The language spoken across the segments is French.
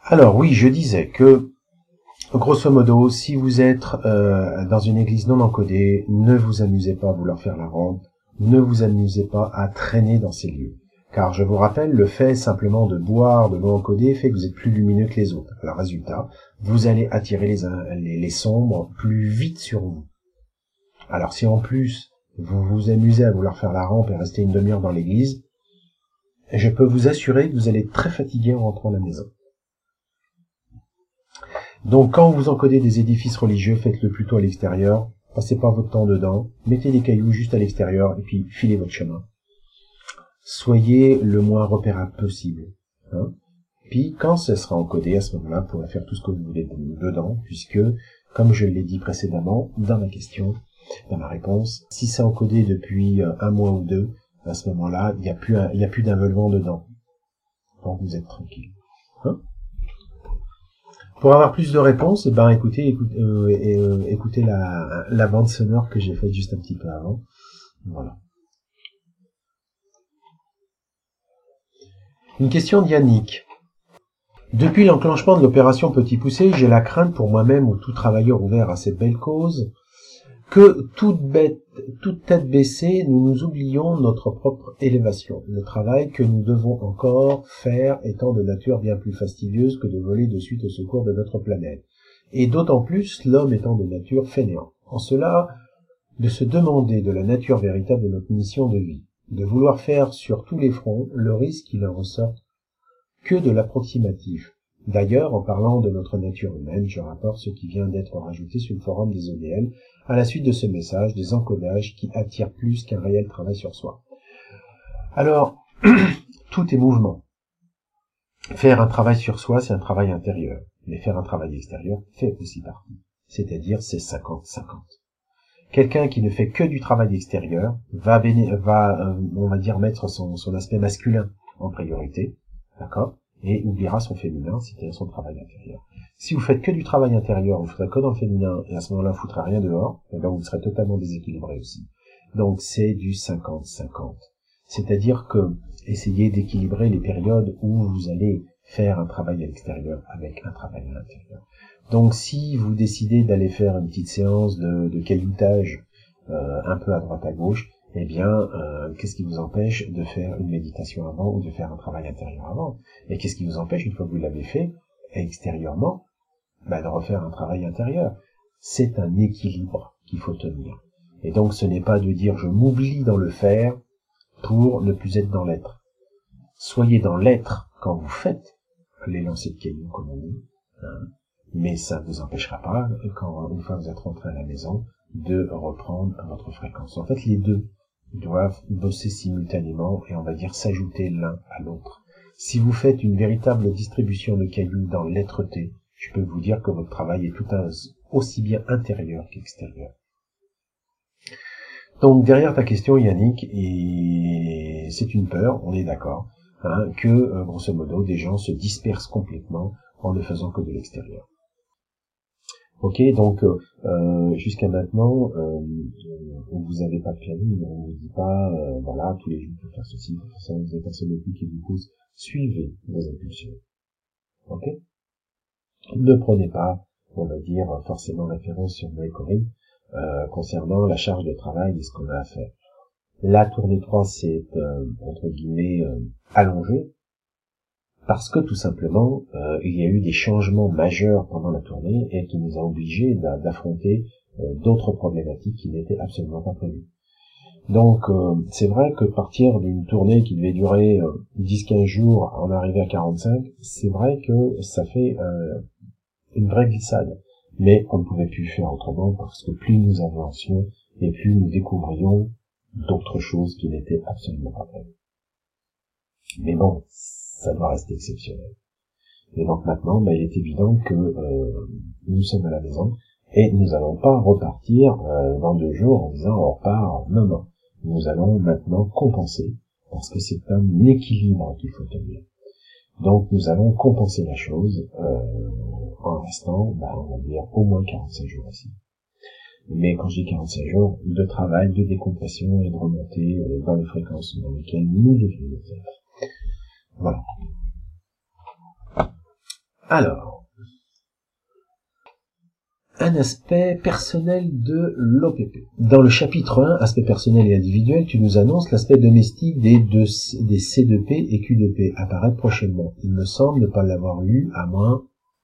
Alors oui, je disais que, grosso modo, si vous êtes dans une église non encodée, ne vous amusez pas à vouloir faire la rampe, ne vous amusez pas à traîner dans ces lieux. Car je vous rappelle, le fait simplement de boire de l'eau encodée fait que vous êtes plus lumineux que les autres. Alors résultat, vous allez attirer les sombres plus vite sur vous. Alors si en plus, vous vous amusez à vouloir faire la rampe et rester une demi-heure dans l'église, je peux vous assurer que vous allez être très fatigué en rentrant à la maison. Donc quand vous encodez des édifices religieux, faites-le plutôt à l'extérieur, passez pas votre temps dedans, mettez des cailloux juste à l'extérieur et puis filez votre chemin. Soyez le moins repérable possible. Hein. Puis quand ce sera encodé, à ce moment-là, vous pourrez faire tout ce que vous voulez dedans, puisque, comme je l'ai dit précédemment, dans ma question, dans ma réponse, si c'est encodé depuis un mois ou deux, à ce moment-là, il n'y a plus d'enveloppement dedans. Donc vous êtes tranquille. Hein. Pour avoir plus de réponses, écoutez la bande sonore que j'ai faite juste un petit peu avant. Voilà. Une question d'Yannick. Depuis l'enclenchement de l'opération Petit Poucet, j'ai la crainte pour moi-même ou tout travailleur ouvert à cette belle cause que toute tête baissée, nous nous oublions notre propre élévation. Le travail que nous devons encore faire étant de nature bien plus fastidieuse que de voler de suite au secours de notre planète. Et d'autant plus l'homme étant de nature fainéant. En cela, de se demander de la nature véritable de notre mission de vie, de vouloir faire sur tous les fronts le risque qu'il en ressort que de l'approximatif. D'ailleurs, en parlant de notre nature humaine, je rapporte ce qui vient d'être rajouté sur le forum des ODL, à la suite de ce message, des encodages qui attirent plus qu'un réel travail sur soi. Alors, tout est mouvement. Faire un travail sur soi, c'est un travail intérieur, mais faire un travail extérieur fait aussi partie. C'est-à-dire, c'est 50-50. Quelqu'un qui ne fait que du travail extérieur va on va dire, mettre son aspect masculin en priorité, d'accord, et oubliera son féminin, c'est-à-dire son travail intérieur. Si vous faites que du travail intérieur, vous ferez que dans le féminin, et à ce moment-là, vous ne foutrez rien dehors, et là, vous serez totalement déséquilibré aussi. Donc, c'est du 50-50. C'est-à-dire que, essayez d'équilibrer les périodes où vous allez faire un travail à l'extérieur avec un travail à l'intérieur. Donc, si vous décidez d'aller faire une petite séance de cailloutage, un peu à droite à gauche, eh bien, qu'est-ce qui vous empêche de faire une méditation avant ou de faire un travail intérieur avant? Et qu'est-ce qui vous empêche, une fois que vous l'avez fait, extérieurement, de refaire un travail intérieur? C'est un équilibre qu'il faut tenir. Et donc, ce n'est pas de dire je m'oublie dans le faire pour ne plus être dans l'être. Soyez dans l'être quand vous faites les lancers de cailloux, comme on dit, hein, mais ça ne vous empêchera pas, quand une fois que vous êtes rentré à la maison, de reprendre votre fréquence. En fait, les deux doivent bosser simultanément et on va dire s'ajouter l'un à l'autre. Si vous faites une véritable distribution de cailloux dans l'être-té, je peux vous dire que votre travail est tout aussi bien intérieur qu'extérieur. Donc derrière ta question, Yannick, et c'est une peur, on est d'accord, hein, que grosso modo des gens se dispersent complètement en ne faisant que de l'extérieur. Ok, donc jusqu'à maintenant, on vous avez pas de planning, on ne vous dit pas, voilà, tous les jours il faut faire ceci, il faut faire ça, vous êtes un seul qui vous pousse, suivez vos impulsions. Ok. Ne prenez pas, on va dire, forcément référence sur Moekori, concernant la charge de travail et ce qu'on a à faire. La tournée 3 s'est, entre guillemets, allongée, parce que tout simplement, il y a eu des changements majeurs pendant la tournée et qui nous a obligés d'affronter d'autres problématiques qui n'étaient absolument pas prévues. Donc, c'est vrai que partir d'une tournée qui devait durer 10-15 jours, en arriver à 45, c'est vrai que ça fait une vraie glissade. Mais on ne pouvait plus faire autrement parce que plus nous avancions et plus nous découvrions d'autres choses qui n'étaient absolument pas prévues. Mais bon, ça doit rester exceptionnel. Et donc maintenant, il est évident que nous sommes à la maison et nous n'allons pas repartir dans 2 jours en disant on repart. Non, non. Nous allons maintenant compenser parce que c'est un équilibre qu'il faut tenir. Donc nous allons compenser la chose en restant, on va dire, au moins 45 jours ici. Mais quand je dis 45 jours, de travail, de décompression et de remontée dans les fréquences dans lesquelles nous devrions être. Voilà. Alors, un aspect personnel de l'OPP. Dans le chapitre 1, aspect personnel et individuel, tu nous annonces l'aspect domestique des C2P et Q2P apparaître prochainement. Il me semble ne pas l'avoir lu, à moins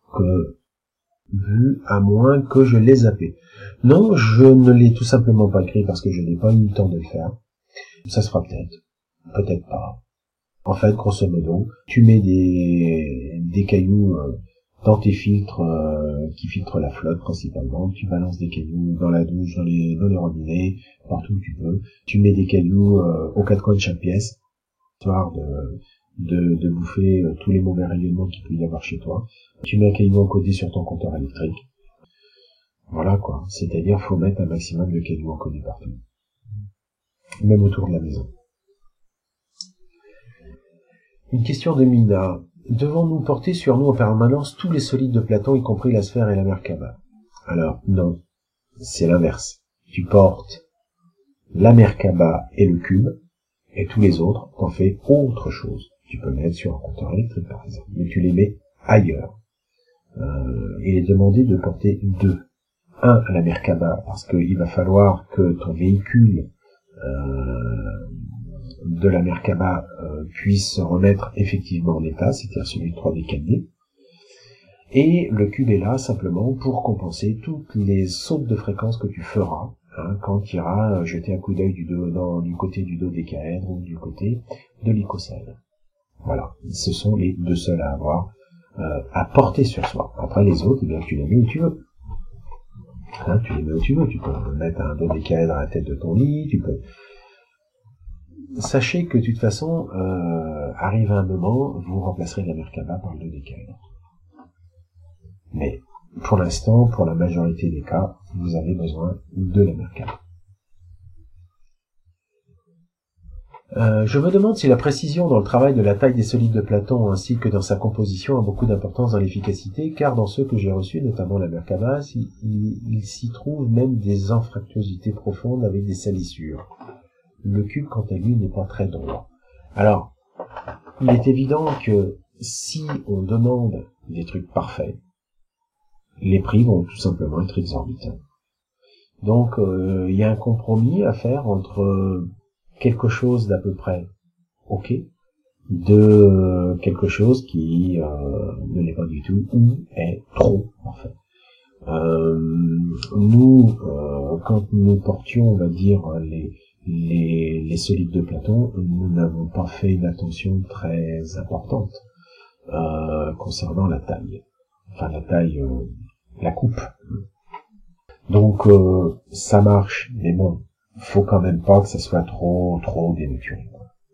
que je l'ai zappé. Non, je ne l'ai tout simplement pas écrit parce que je n'ai pas eu le temps de le faire. Ça se fera peut-être pas. En fait, grosso modo, tu mets des cailloux dans tes filtres qui filtrent la flotte principalement. Tu balances des cailloux dans la douche, dans les robinets, partout où tu peux. Tu mets des cailloux aux quatre coins de chaque pièce, histoire de bouffer tous les mauvais rayonnements qu'il peut y avoir chez toi. Tu mets un caillou encodé sur ton compteur électrique. Voilà quoi. C'est-à-dire, faut mettre un maximum de cailloux encodés partout. Même autour de la maison. Une question de Mina. Devons-nous porter sur nous en permanence tous les solides de Platon, y compris la sphère et la Merkaba? Alors, non. C'est l'inverse. Tu portes la Merkaba et le cube, et tous les autres, t'en fais autre chose. Tu peux mettre sur un compteur électrique, par exemple, mais tu les mets ailleurs. Il est demandé de porter deux. Un à la Merkaba, parce qu'il va falloir que ton véhicule de la Merkaba puisse se remettre effectivement en état, c'est-à-dire celui de 3D 4D. Et le cube est là simplement pour compenser toutes les sautes de fréquence que tu feras quand tu iras jeter un coup d'œil du côté du dodécaèdre ou du côté de l'icocèle. Voilà, ce sont les deux seuls à avoir à porter sur soi. Après les autres, eh bien, tu les mets où tu veux. Tu les mets où tu veux. Tu peux mettre un dodécaèdre à la tête de ton lit, tu peux... Sachez que de toute façon, arrive un moment, vous remplacerez la Merkaba par le dodécaèdre. Mais pour l'instant, pour la majorité des cas, vous avez besoin de la Merkaba. Je me demande si la précision dans le travail de la taille des solides de Platon ainsi que dans sa composition a beaucoup d'importance dans l'efficacité, car dans ceux que j'ai reçus, notamment la Merkaba, il s'y trouve même des anfractuosités profondes avec des salissures. Le cube, quant à lui, n'est pas très droit. Alors, il est évident que si on demande des trucs parfaits, les prix vont tout simplement être exorbitants. Donc, il y a un compromis à faire entre quelque chose d'à peu près ok, de quelque chose qui ne l'est pas du tout, ou est trop parfait. Nous, quand nous portions, on va dire, les solides de Platon, nous n'avons pas fait une attention très importante concernant la taille. Enfin, la taille, la coupe. Donc, ça marche, mais bon, faut quand même pas que ça soit trop dénaturé.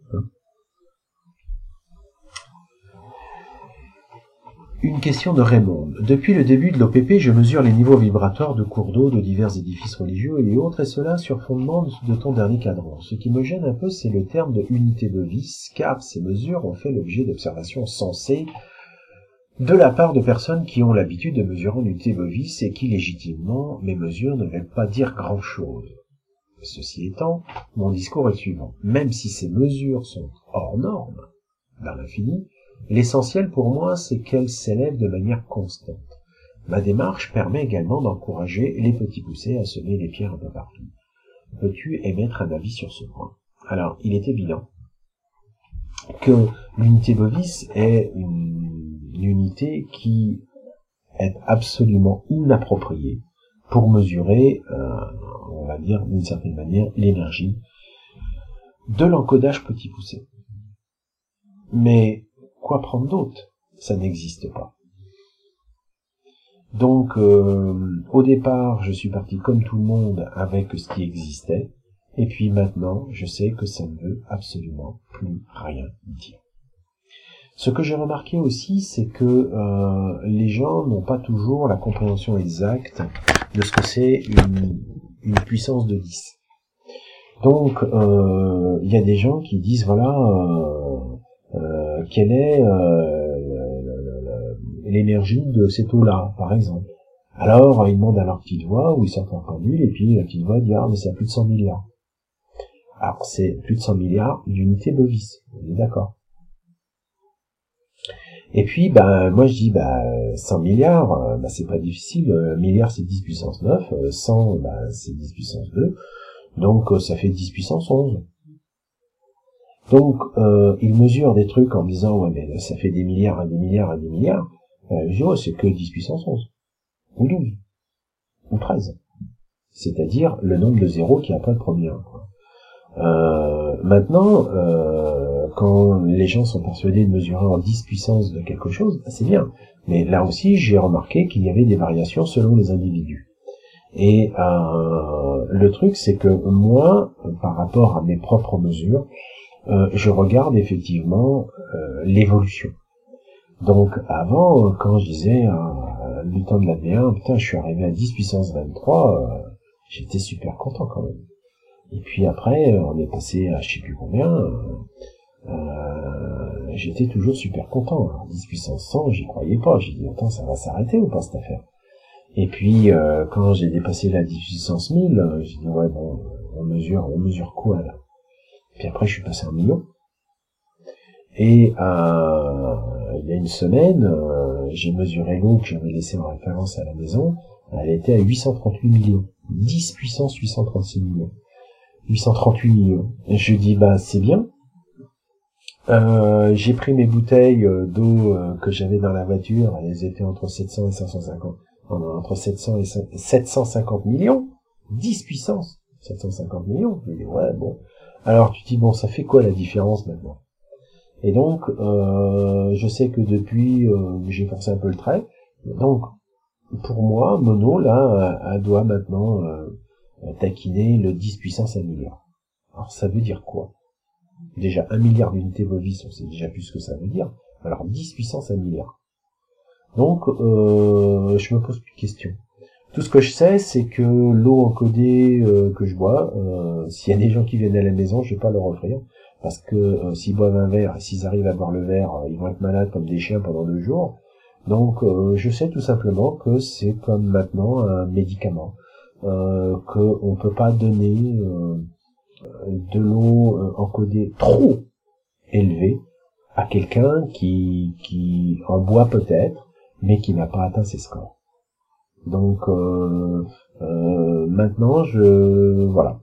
Une question de Raymond. Depuis le début de l'OPP, je mesure les niveaux vibratoires de cours d'eau de divers édifices religieux et autres, et cela sur fondement de ton dernier cadran. Ce qui me gêne un peu, c'est le terme de unité bovis, car ces mesures ont fait l'objet d'observations sensées de la part de personnes qui ont l'habitude de mesurer en unité bovis et qui, légitimement, mes mesures ne veulent pas dire grand-chose. Ceci étant, mon discours est le suivant. Même si ces mesures sont hors normes, dans l'infini, l'essentiel pour moi, c'est qu'elles s'élèvent de manière constante. Ma démarche permet également d'encourager les petits poussés à semer les pierres un peu partout. Peux-tu émettre un avis sur ce point? Alors, il est évident que l'unité bovis est une unité qui est absolument inappropriée pour mesurer, on va dire d'une certaine manière, l'énergie de l'encodage petit poussé. Mais quoi prendre d'autre? Ça n'existe pas. Donc, au départ, je suis parti comme tout le monde avec ce qui existait, et puis maintenant, je sais que ça ne veut absolument plus rien dire. Ce que j'ai remarqué aussi, c'est que les gens n'ont pas toujours la compréhension exacte de ce que c'est une puissance de 10. Donc, il y a des gens qui disent, voilà, quelle est l'énergie de cette eau-là, par exemple. Alors, ils demandent à leur petite voix, ou ils sortent un pendule, et puis la petite voix dit, ah, mais c'est à plus de 100 milliards. Alors, c'est plus de 100 milliards d'unités bovis, on est d'accord. Et puis, moi je dis, 100 milliards, c'est pas difficile. Milliard c'est 10 puissance 9, 100, c'est 10 puissance 2, donc ça fait 10 puissance 11. Donc, il mesure des trucs en disant, ouais, mais ça fait des milliards, des milliards, des milliards. Je dis, c'est que 10 puissance 11, ou 12, ou 13. C'est-à-dire le nombre de zéros qui a pas le premier 1, quoi. Maintenant, quand les gens sont persuadés de mesurer en 10 puissance de quelque chose, c'est bien. Mais là aussi, j'ai remarqué qu'il y avait des variations selon les individus. Et le truc, c'est que moi, par rapport à mes propres mesures, je regarde effectivement l'évolution. Donc avant, quand je disais du temps de la V1, putain, je suis arrivé à 10 puissance 23, j'étais super content quand même. Et puis après, on est passé à je sais plus combien, j'étais toujours super content. Alors, 10 puissance 100, j'y croyais pas. J'ai dit, attends, ça va s'arrêter ou pas cette affaire? Et puis, quand j'ai dépassé la 10 puissance 1000, j'ai dit, ouais, bon, on mesure quoi, là? Puis après, je suis passé à 1 million. Et, il y a une semaine, j'ai mesuré l'eau que j'avais laissée en référence à la maison. Elle était à 838 millions. 10 puissance 836 millions. 838 millions. Et je dis, c'est bien. J'ai pris mes bouteilles d'eau que j'avais dans la voiture, elles étaient entre 700 et 550, entre 700 et 750 millions, 10 puissance, 750 millions. Je dis, ouais, bon. Alors tu dis, bon, ça fait quoi la différence maintenant? Et donc, je sais que depuis, j'ai forcé un peu le trait. Donc, pour moi, Mono, là, elle doit maintenant taquiner le 10 puissance 1 milliard. Alors ça veut dire quoi? Déjà 1 milliard d'unités bovis, on sait déjà plus ce que ça veut dire. Alors 10 puissance 1 milliard. Donc je me pose plus de questions. Tout ce que je sais, c'est que l'eau encodée que je bois, s'il y a des gens qui viennent à la maison, je vais pas leur offrir, parce que s'ils boivent un verre, et s'ils arrivent à boire le verre, ils vont être malades comme des chiens pendant 2 jours. Donc je sais tout simplement que c'est comme maintenant un médicament, qu'on peut pas donner de l'eau encodée trop élevée à quelqu'un qui en boit peut-être, mais qui n'a pas atteint ses scores. Donc maintenant voilà.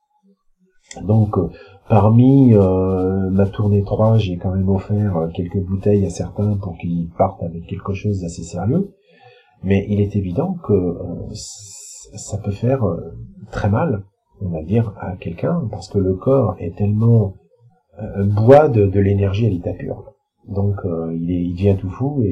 Donc parmi ma tournée 3, j'ai quand même offert quelques bouteilles à certains pour qu'ils partent avec quelque chose d'assez sérieux, mais il est évident que ça peut faire très mal, on va dire, à quelqu'un, parce que le corps est tellement boit de l'énergie à l'état pur. Donc il devient tout fou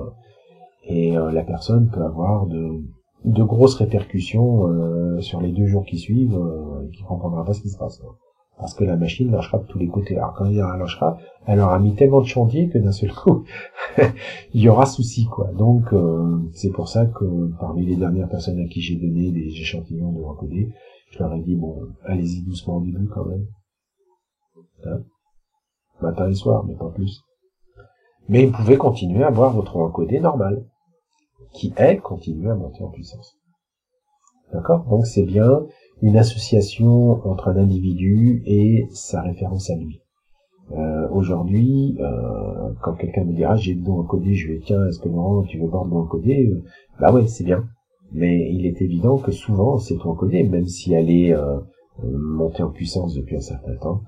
et la personne peut avoir de grosses répercussions sur les 2 jours qui suivent, qui comprendra pas ce qui se passe, quoi. Parce que la machine lâchera de tous les côtés. Alors quand elle lâchera, elle aura mis tellement de chantier que d'un seul coup, il y aura souci, quoi. Donc c'est pour ça que parmi les dernières personnes à qui j'ai donné des échantillons de encodés, je leur ai dit, bon, allez-y doucement au début quand même. Hein, matin et soir, mais pas plus. Mais vous pouvez continuer à boire votre eau encodée normale, qui, elle, continue à monter en puissance. D'accord? Donc c'est bien une association entre un individu et sa référence à lui. Aujourd'hui, quand quelqu'un me dira j'ai de l'eau encodée, je vais tiens, est-ce que Laurent, tu veux boire de l'eau encodée? Ouais, c'est bien. Mais il est évident que souvent cette eau encodée, même si elle est montée en puissance depuis un certain temps,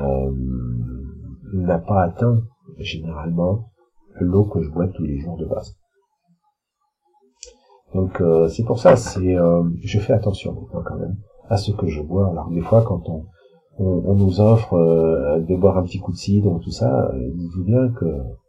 n'a pas atteint généralement l'eau que je bois tous les jours de base. Donc c'est pour ça, je fais attention maintenant quand même à ce que je bois. Alors des fois quand on nous offre de boire un petit coup de cidre, tout ça, dites-vous bien que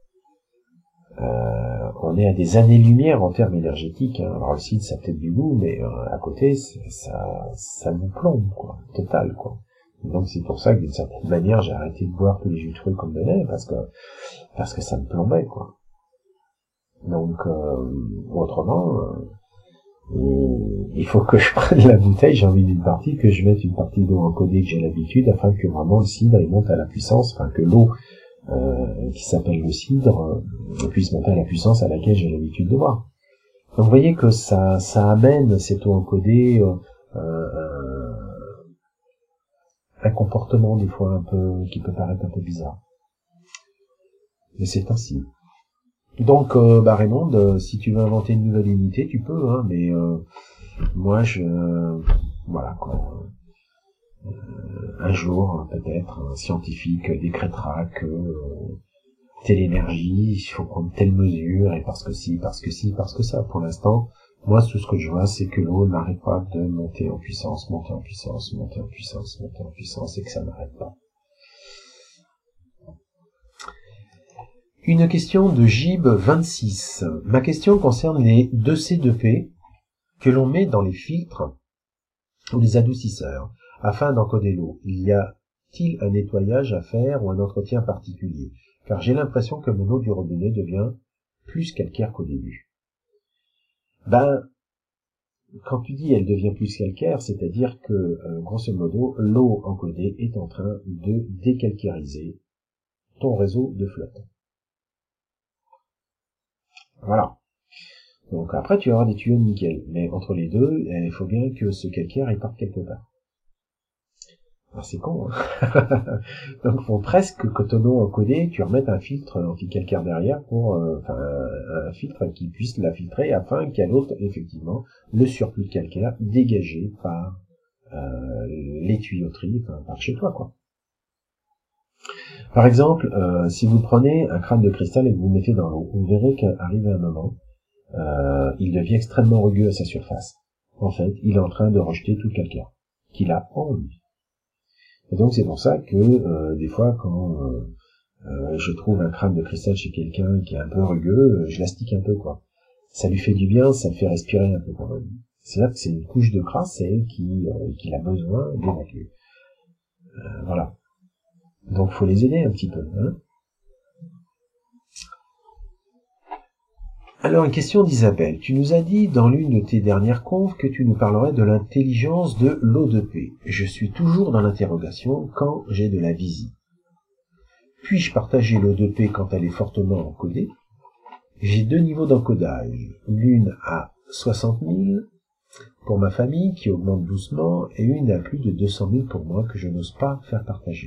on est à des années-lumière en termes énergétiques. Hein. Alors le cidre, ça a peut-être du goût, mais à côté, ça nous plombe, quoi, total, quoi. Donc c'est pour ça que d'une certaine manière, j'ai arrêté de boire tous les jus de fruits qu'on me donnait, parce que ça me plombait, quoi. Donc autrement, il faut que je prenne la bouteille, j'ai envie d'une partie, que je mette une partie d'eau encodée que j'ai l'habitude, afin que vraiment le cidre il monte à la puissance, enfin que l'eau qui s'appelle le cidre puisse monter à la puissance à laquelle j'ai l'habitude de boire. Donc vous voyez que ça amène cette eau encodée un comportement des fois un peu qui peut paraître un peu bizarre. Mais c'est ainsi. Donc, Raymond, si tu veux inventer une nouvelle unité, tu peux, hein, mais moi, voilà, quoi. Un jour, peut-être, un scientifique décrétera que telle énergie, il faut prendre telle mesure, et parce que si, parce que si, parce que ça. Pour l'instant, moi, tout ce que je vois, c'est que l'eau n'arrête pas de monter en puissance, monter en puissance, monter en puissance, monter en puissance, et que ça n'arrête pas. Une question de Gib26. Ma question concerne les 2C2P que l'on met dans les filtres ou les adoucisseurs afin d'encoder l'eau. Y a-t-il un nettoyage à faire ou un entretien particulier? Car j'ai l'impression que mon eau du robinet devient plus calcaire qu'au début. Quand tu dis elle devient plus calcaire, c'est-à-dire que, grosso modo, l'eau encodée est en train de décalcariser ton réseau de flotte. Voilà. Donc après, tu vas avoir des tuyaux nickel. Mais entre les deux, il faut bien que ce calcaire, il parte quelque part. Alors c'est con, hein. Donc il faut presque que ton eau encodée, tu remettes un filtre anti-calcaire derrière pour, un filtre qui puisse la filtrer afin qu'elle ôte effectivement le surplus de calcaire dégagé par les tuyauteries, par chez toi, quoi. Par exemple, si vous prenez un crâne de cristal et que vous le mettez dans l'eau, vous verrez qu'arrive un moment, il devient extrêmement rugueux à sa surface. En fait, il est en train de rejeter tout le calcaire qu'il a en lui. Et donc c'est pour ça que des fois, quand je trouve un crâne de cristal chez quelqu'un qui est un peu rugueux, je l'astique un peu, quoi. Ça lui fait du bien, ça le fait respirer un peu quand même. C'est là que c'est une couche de crasse, c'est elle qui a besoin d'évacuer. Voilà. Donc faut les aider un petit peu, hein. Alors, une question d'Isabelle. Tu nous as dit dans l'une de tes dernières confs que tu nous parlerais de l'intelligence de l'O2P. Je suis toujours dans l'interrogation quand j'ai de la visie. Puis-je partager l'O2P quand elle est fortement encodée? J'ai 2 niveaux d'encodage. L'une à 60 000 pour ma famille qui augmente doucement et une à plus de 200 000 pour moi que je n'ose pas faire partager.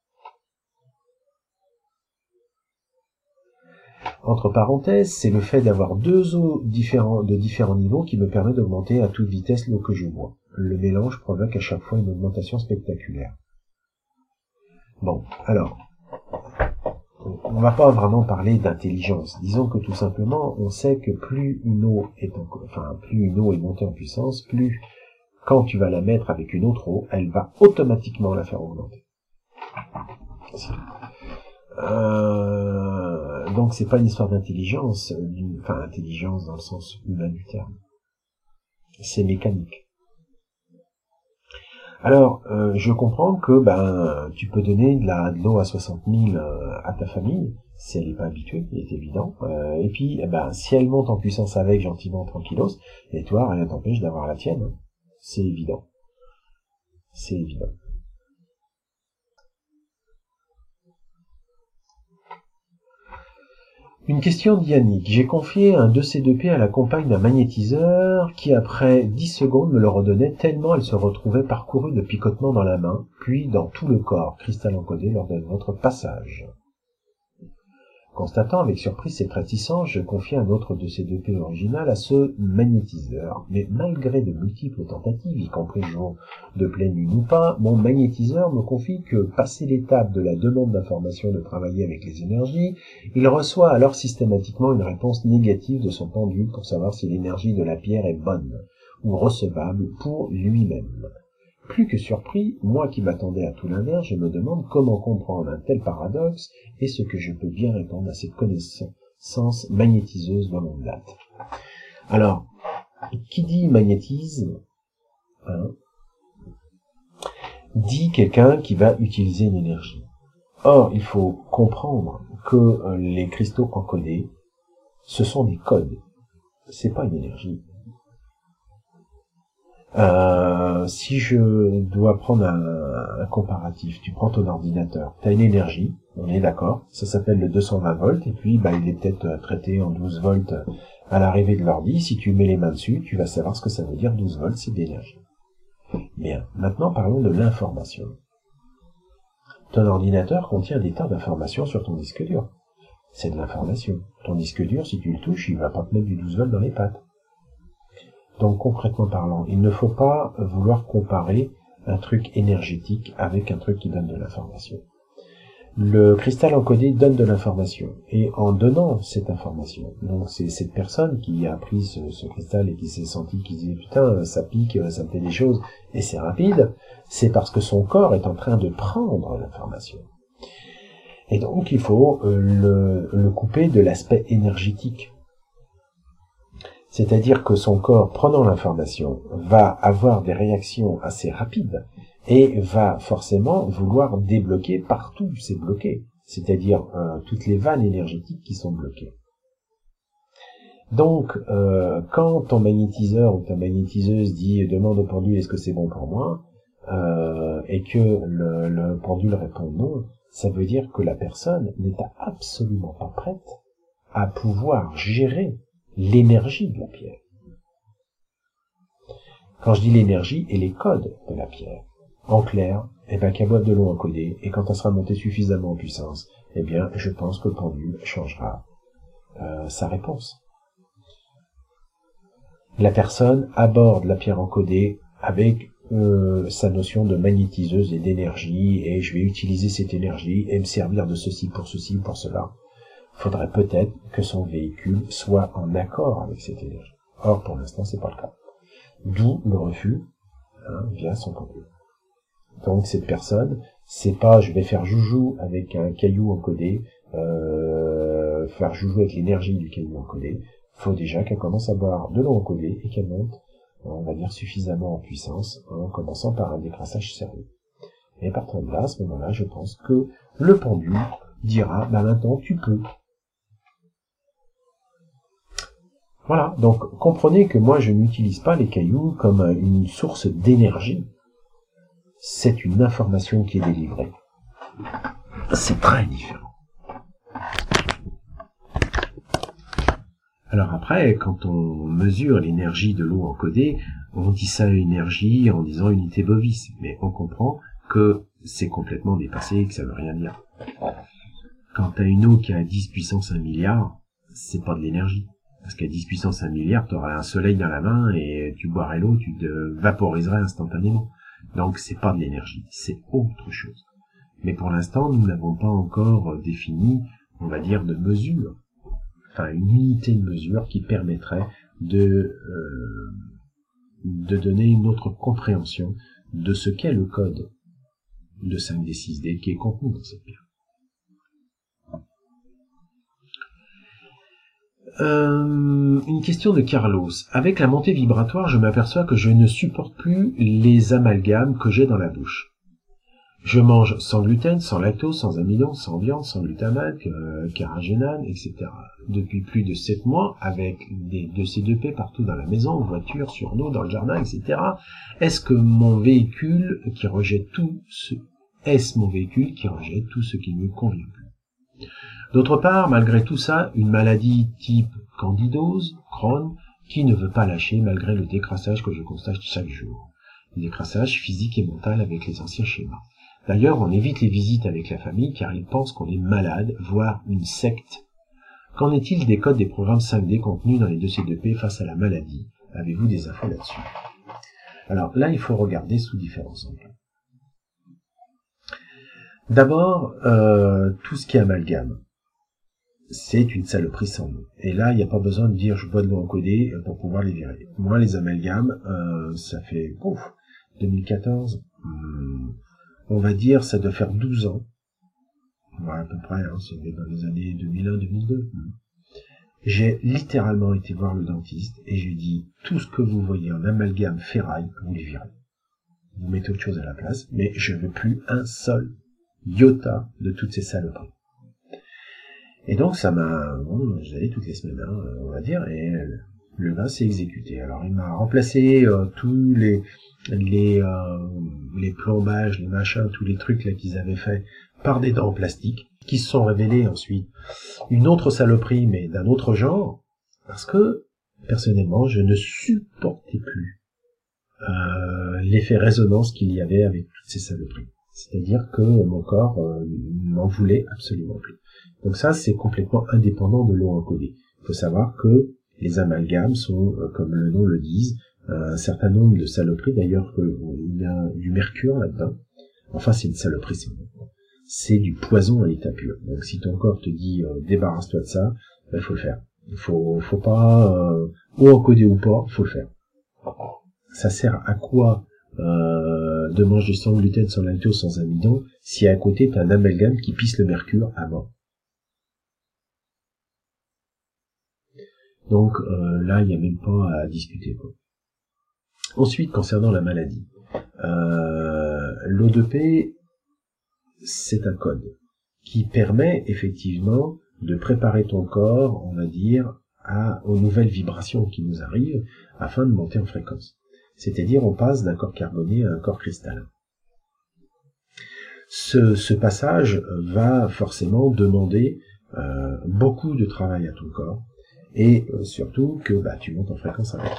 Entre parenthèses, c'est le fait d'avoir 2 eaux de différents niveaux qui me permet d'augmenter à toute vitesse l'eau que je bois. Le mélange provoque à chaque fois une augmentation spectaculaire. Bon, alors, on va pas vraiment parler d'intelligence. Disons que tout simplement, on sait que plus une eau est montée en puissance, plus quand tu vas la mettre avec une autre eau, elle va automatiquement la faire augmenter. Donc c'est pas une histoire d'intelligence, intelligence dans le sens humain du terme. C'est mécanique. Alors, je comprends que tu peux donner de l'eau à 60 000 à ta famille, si elle n'est pas habituée, il est évident. Et puis, si elle monte en puissance avec, gentiment, tranquillos, et toi, rien t'empêche d'avoir la tienne. C'est évident. C'est évident. Une question d'Yannick. J'ai confié un 2C2P à la compagne d'un magnétiseur qui, après 10 secondes, me le redonnait tellement elle se retrouvait parcourue de picotements dans la main, puis dans tout le corps, cristal encodé lors de notre passage. Constatant avec surprise cette réticence, je confiai un autre 2C2P original à ce magnétiseur. Mais malgré de multiples tentatives, y compris jour de pleine lune ou pas, mon magnétiseur me confie que, passé l'étape de la demande d'information de travailler avec les énergies, il reçoit alors systématiquement une réponse négative de son pendule pour savoir si l'énergie de la pierre est bonne ou recevable pour lui-même. Plus que surpris, moi qui m'attendais à tout l'inverse, je me demande comment comprendre un tel paradoxe et ce que je peux bien répondre à cette connaissance magnétiseuse de longue date. Alors, qui dit magnétisme, dit quelqu'un qui va utiliser une énergie. Or, il faut comprendre que les cristaux encodés, ce sont des codes. C'est pas une énergie. Si je dois prendre un comparatif, tu prends ton ordinateur, tu as une énergie, on est d'accord, ça s'appelle le 220 volts, et puis il est peut-être traité en 12 volts à l'arrivée de l'ordi. Si tu mets les mains dessus, tu vas savoir ce que ça veut dire 12 volts, c'est de l'énergie. Bien, maintenant parlons de l'information. Ton ordinateur contient des tas d'informations sur ton disque dur. c'est de l'information. Ton disque dur, si tu le touches, il va pas te mettre du 12 volts dans les pattes. Donc concrètement parlant, il ne faut pas vouloir comparer un truc énergétique avec un truc qui donne de l'information. Le cristal encodé donne de l'information, et en donnant cette information, donc c'est cette personne qui a pris ce cristal et qui s'est senti, qui disait putain ça pique, ça me fait des choses, et c'est rapide, c'est parce que son corps est en train de prendre l'information. Et donc il faut le couper de l'aspect énergétique. C'est-à-dire que son corps, prenant l'information, va avoir des réactions assez rapides et va forcément vouloir débloquer partout c'est bloqué, c'est-à-dire toutes les vannes énergétiques qui sont bloquées. Donc, quand ton magnétiseur ou ta magnétiseuse dit « demande au pendule est-ce que c'est bon pour moi ?» et que le pendule répond non, ça veut dire que la personne n'est absolument pas prête à pouvoir gérer l'énergie de la pierre. Quand je dis l'énergie et les codes de la pierre, en clair, qu'elle boive de l'eau encodée, et quand elle sera montée suffisamment en puissance, je pense que le pendule changera sa réponse. La personne aborde la pierre encodée avec sa notion de magnétiseuse et d'énergie, et je vais utiliser cette énergie et me servir de ceci, pour cela. Faudrait peut-être que son véhicule soit en accord avec cette énergie. Or, pour l'instant, c'est pas le cas. D'où le refus, via son pendule. Donc, cette personne, c'est pas, je vais faire joujou avec un caillou encodé, faire joujou avec l'énergie du caillou encodé. Faut déjà qu'elle commence à boire de l'eau encodée et qu'elle monte, on va dire, suffisamment en puissance, en commençant par un décrassage sérieux. Et à partir de là, à ce moment-là, je pense que le pendule dira, maintenant, tu peux. Voilà, donc comprenez que moi je n'utilise pas les cailloux comme une source d'énergie. C'est une information qui est délivrée. C'est très différent. Alors après, quand on mesure l'énergie de l'eau encodée, on dit ça énergie en disant unité bovis, mais on comprend que c'est complètement dépassé et que ça veut rien dire. Quand tu as une eau qui a 10 puissance 1 milliard, c'est pas de l'énergie. Parce qu'à 10 puissance 1 milliard, tu aurais un soleil dans la main et tu boirais l'eau, tu te vaporiserais instantanément. Donc c'est pas de l'énergie, c'est autre chose. Mais pour l'instant, nous n'avons pas encore défini, on va dire, de mesure, une unité de mesure qui permettrait de donner une autre compréhension de ce qu'est le code de 5D6D qui est contenu dans cette pierre. Une question de Carlos. Avec la montée vibratoire, je m'aperçois que je ne supporte plus les amalgames que j'ai dans la bouche. Je mange sans gluten, sans lactose, sans amidon, sans viande, sans glutamate, carragénane, etc. Depuis plus de 7 mois, avec des 2C2P partout dans la maison, en voiture, sur nous, dans le jardin, etc. Est-ce mon véhicule qui rejette tout ce qui ne me convient plus? D'autre part, malgré tout ça, une maladie type candidose, Crohn, qui ne veut pas lâcher malgré le décrassage que je constate chaque jour. Le décrassage physique et mental avec les anciens schémas. D'ailleurs, on évite les visites avec la famille car ils pensent qu'on est malade, voire une secte. Qu'en est-il des codes des programmes 5D contenus dans les 2C2P face à la maladie? Avez-vous des infos là-dessus? Alors là, il faut regarder sous différents angles. D'abord, tout ce qui est amalgame. C'est une saloperie sans nom. Et là, il n'y a pas besoin de dire je bois de l'eau encodée pour pouvoir les virer. Moi, les amalgames, ça fait 2014, on va dire, ça doit faire 12 ans. Voilà, à peu près, c'est dans les années 2001-2002. J'ai littéralement été voir le dentiste et j'ai dit tout ce que vous voyez en amalgame ferraille, vous les virez. Vous mettez autre chose à la place, mais je ne veux plus un seul iota de toutes ces saloperies. Et donc ça m'a, j'y allais toutes les semaines, on va dire, et le gars s'est exécuté. Alors il m'a remplacé tous les plombages, les machins, tous les trucs là qu'ils avaient fait par des dents en plastique, qui se sont révélés ensuite une autre saloperie, mais d'un autre genre, parce que personnellement je ne supportais plus l'effet résonance qu'il y avait avec toutes ces saloperies. C'est-à-dire que mon corps n'en voulait absolument plus. Donc ça, c'est complètement indépendant de l'eau encodée. Il faut savoir que les amalgames sont, comme le nom le dit, un certain nombre de saloperies. D'ailleurs, il y a du mercure là-dedans. Enfin, c'est une saloperie, c'est du poison à l'état pur. Donc si ton corps te dit débarrasse-toi de ça, ben, il faut le faire. Il faut pas, eau encodée ou pas, faut le faire. Ça sert à quoi de manger sans gluten, sans lactose, sans amidon, si à côté t'as un amalgame qui pisse le mercure à mort. Donc là, il n'y a même pas à discuter, quoi. Ensuite, concernant la maladie, l'O2P, c'est un code qui permet effectivement de préparer ton corps, on va dire, aux nouvelles vibrations qui nous arrivent, afin de monter en fréquence. C'est-à-dire, on passe d'un corps carboné à un corps cristallin. Ce passage va forcément demander beaucoup de travail à ton corps, et surtout que tu montes en fréquence avec.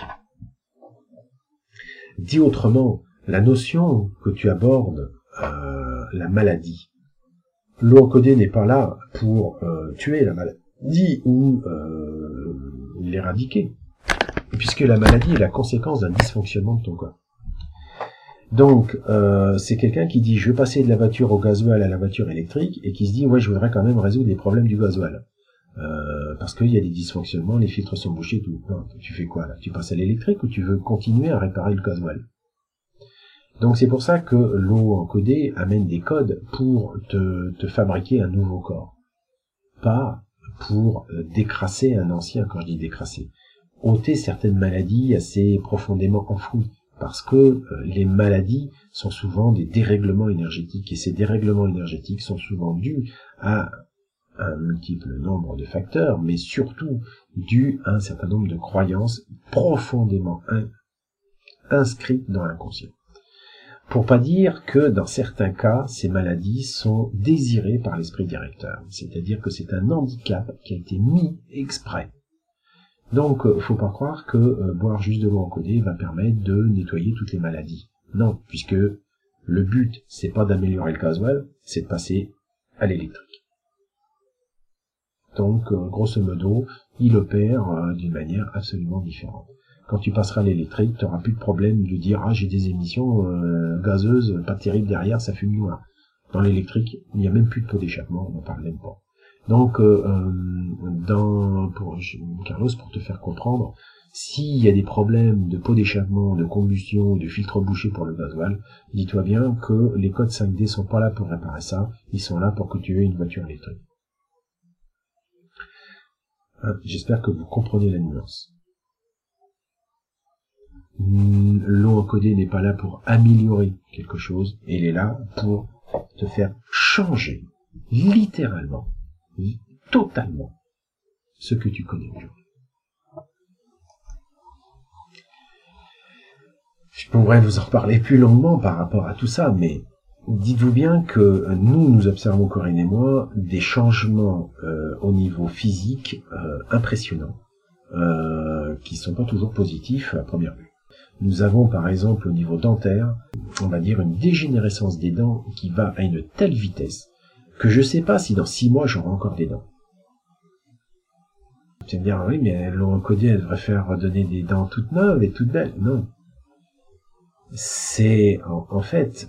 Dit autrement, la notion que tu abordes, la maladie, l'eau encodée n'est pas là pour tuer la maladie ou l'éradiquer, puisque la maladie est la conséquence d'un dysfonctionnement de ton corps. Donc, c'est quelqu'un qui dit, je vais passer de la voiture au gasoil à la voiture électrique, et qui se dit, ouais, je voudrais quand même résoudre les problèmes du gasoil. Parce qu'il y a des dysfonctionnements, les filtres sont bouchés, tout. Non, tu fais quoi là? Tu passes à l'électrique ou tu veux continuer à réparer le gasoil? Donc c'est pour ça que l'eau encodée amène des codes pour te fabriquer un nouveau corps. Pas pour décrasser un ancien, quand je dis décrasser. Ôter certaines maladies assez profondément enfouies. Parce que les maladies sont souvent des dérèglements énergétiques. Et ces dérèglements énergétiques sont souvent dus à un multiple nombre de facteurs, mais surtout dû à un certain nombre de croyances profondément inscrites dans l'inconscient. Pour pas dire que dans certains cas, ces maladies sont désirées par l'esprit directeur, c'est-à-dire que c'est un handicap qui a été mis exprès. Donc, faut pas croire que boire juste de l'eau encodée va permettre de nettoyer toutes les maladies. Non, puisque le but, c'est pas d'améliorer le gasoil, c'est de passer à l'électrique. Donc, grosso modo, il opère d'une manière absolument différente. Quand tu passeras à l'électrique, tu n'auras plus de problème de dire « Ah, j'ai des émissions gazeuses, pas terribles derrière, ça fume noir ». Dans l'électrique, il n'y a même plus de pot d'échappement, on n'en parle même pas. Donc, Carlos, pour te faire comprendre, s'il y a des problèmes de pot d'échappement, de combustion, de filtre bouché pour le gasoil, dis-toi bien que les codes 5D sont pas là pour réparer ça, ils sont là pour que tu aies une voiture électrique. J'espère que vous comprenez la nuance. L'eau encodée n'est pas là pour améliorer quelque chose, elle est là pour te faire changer, littéralement, totalement, ce que tu connais aujourd'hui. Je pourrais vous en parler plus longuement par rapport à tout ça, mais dites-vous bien que nous observons, Corinne et moi, des changements au niveau physique impressionnants, qui sont pas toujours positifs à première vue. Nous avons par exemple au niveau dentaire, on va dire une dégénérescence des dents qui va à une telle vitesse que je sais pas si dans 6 mois j'aurai encore des dents. Tu vas me dire, oui, mais l'eau encodée, elle devrait faire donner des dents toutes neuves et toutes belles. Non. C'est, en fait,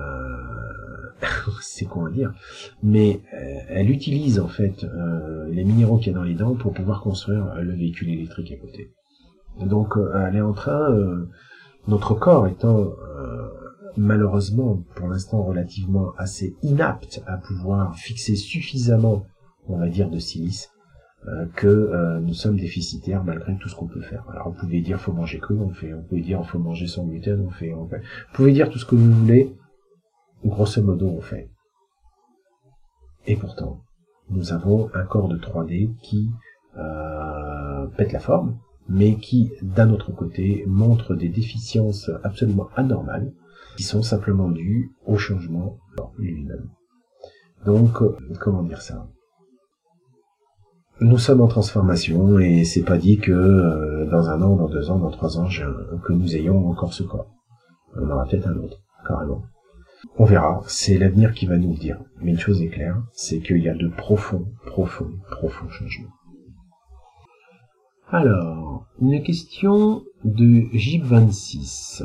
c'est comment dire, mais elle utilise en fait les minéraux qu'il y a dans les dents pour pouvoir construire le véhicule électrique à côté. Donc elle est en train, notre corps étant malheureusement pour l'instant relativement assez inapte à pouvoir fixer suffisamment, on va dire, de silice, que nous sommes déficitaires malgré tout ce qu'on peut faire. Alors vous pouvez dire faut manger cru, on peut dire faut manger sans gluten, on fait. Vous pouvez dire tout ce que vous voulez, grosso modo on fait. Et pourtant, nous avons un corps de 3D qui pète la forme, mais qui, d'un autre côté, montre des déficiences absolument anormales, qui sont simplement dues au changement lui-même. Donc, comment dire ça? Nous sommes en transformation, et c'est pas dit que dans 1 an, dans 2 ans, dans 3 ans, que nous ayons encore ce corps. On aura peut-être un autre, carrément. On verra, c'est l'avenir qui va nous le dire. Mais une chose est claire, c'est qu'il y a de profonds changements. Alors, une question de JIP26.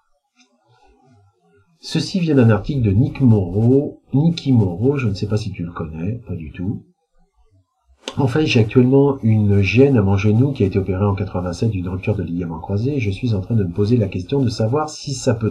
Ceci vient d'un article de Nicky Moreau, je ne sais pas si tu le connais, pas du tout. En fait, j'ai actuellement une gêne à mon genou qui a été opérée en 87 d'une rupture de ligament croisé et je suis en train de me poser la question de savoir si ça peut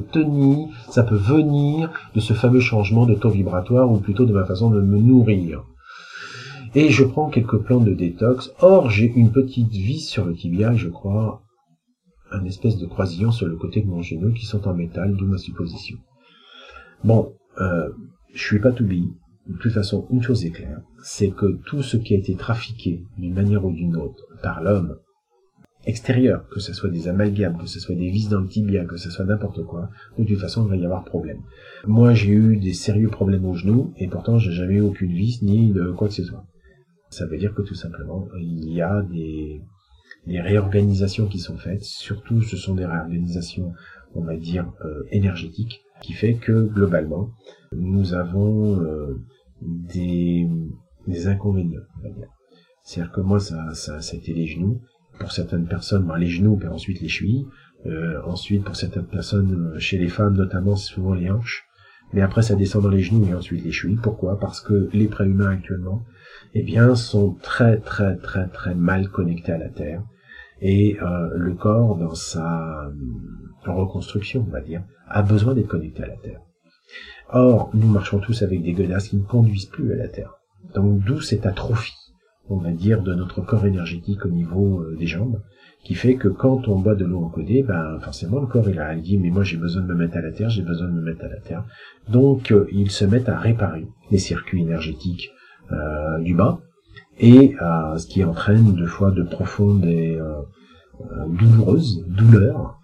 venir de ce fameux changement de taux vibratoire ou plutôt de ma façon de me nourrir. Et je prends quelques plantes de détox. Or, j'ai une petite vis sur le tibia, je crois, un espèce de croisillon sur le côté de mon genou qui sont en métal, d'où ma supposition. Bon, je suis pas tout billes. De toute façon, une chose est claire, c'est que tout ce qui a été trafiqué d'une manière ou d'une autre par l'homme extérieur, que ce soit des amalgames, que ce soit des vis dans le tibia, que ce soit n'importe quoi, de toute façon, il va y avoir problème. Moi, j'ai eu des sérieux problèmes au genou, et pourtant, j'ai jamais eu aucune vis, ni de quoi que ce soit. Ça veut dire que tout simplement, il y a des réorganisations qui sont faites, surtout ce sont des réorganisations, on va dire, énergétiques, qui fait que, globalement, nous avons des inconvénients, on va dire. C'est-à-dire que moi, ça a été les genoux. Pour certaines personnes, les genoux, puis ensuite les chevilles. Ensuite, pour certaines personnes, chez les femmes notamment, c'est souvent les hanches. Mais après, ça descend dans les genoux et ensuite les chevilles. Pourquoi? Parce que les préhumains actuellement, sont très mal connectés à la Terre. Et le corps, dans sa reconstruction, on va dire, a besoin d'être connecté à la Terre. Or, nous marchons tous avec des godasses qui ne conduisent plus à la Terre. Donc, d'où cette atrophie, on va dire, de notre corps énergétique au niveau des jambes, qui fait que quand on boit de l'eau encodée, forcément, le corps, il dit, mais moi, j'ai besoin de me mettre à la Terre, j'ai besoin de me mettre à la Terre. Donc, ils se mettent à réparer les circuits énergétiques du bas, et ce qui entraîne deux fois de profondes et douloureuses douleurs,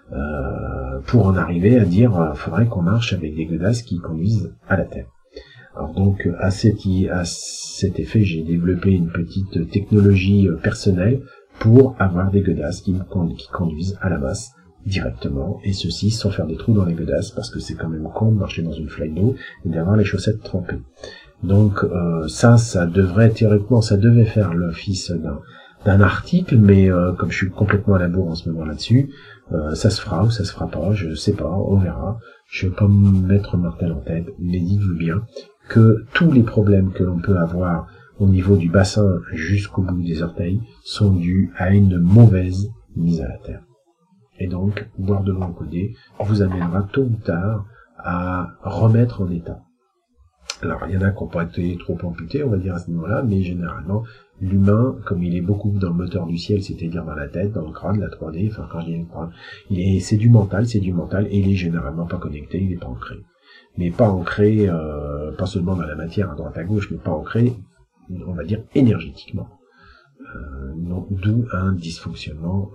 pour en arriver à dire faudrait qu'on marche avec des godasses qui conduisent à la Terre. Alors donc à cet effet, j'ai développé une petite technologie personnelle pour avoir des godasses qui conduisent à la masse directement, et ceci sans faire des trous dans les godasses, parce que c'est quand même con de marcher dans une flaque d'eau et d'avoir les chaussettes trempées. Donc ça devrait théoriquement, ça devait faire l'office d'un article, mais comme je suis complètement à la bourre en ce moment là-dessus, ça se fera ou ça se fera pas, je sais pas, on verra. Je vais pas me mettre martel en tête, mais dites-vous bien que tous les problèmes que l'on peut avoir au niveau du bassin jusqu'au bout des orteils sont dus à une mauvaise mise à la terre. Et donc, boire de l'eau encodée vous amènera tôt ou tard à remettre en état. Alors, il y en a qui ont pas été trop amputés, on va dire à ce niveau-là, mais généralement, l'humain, comme il est beaucoup dans le moteur du ciel, c'est-à-dire dans la tête, dans le crâne, la 3D, enfin, quand je dis le crâne, c'est du mental, et il est généralement pas connecté, il est pas ancré. Mais pas ancré, pas seulement dans la matière, à droite à gauche, mais pas ancré, on va dire, énergétiquement. D'où un dysfonctionnement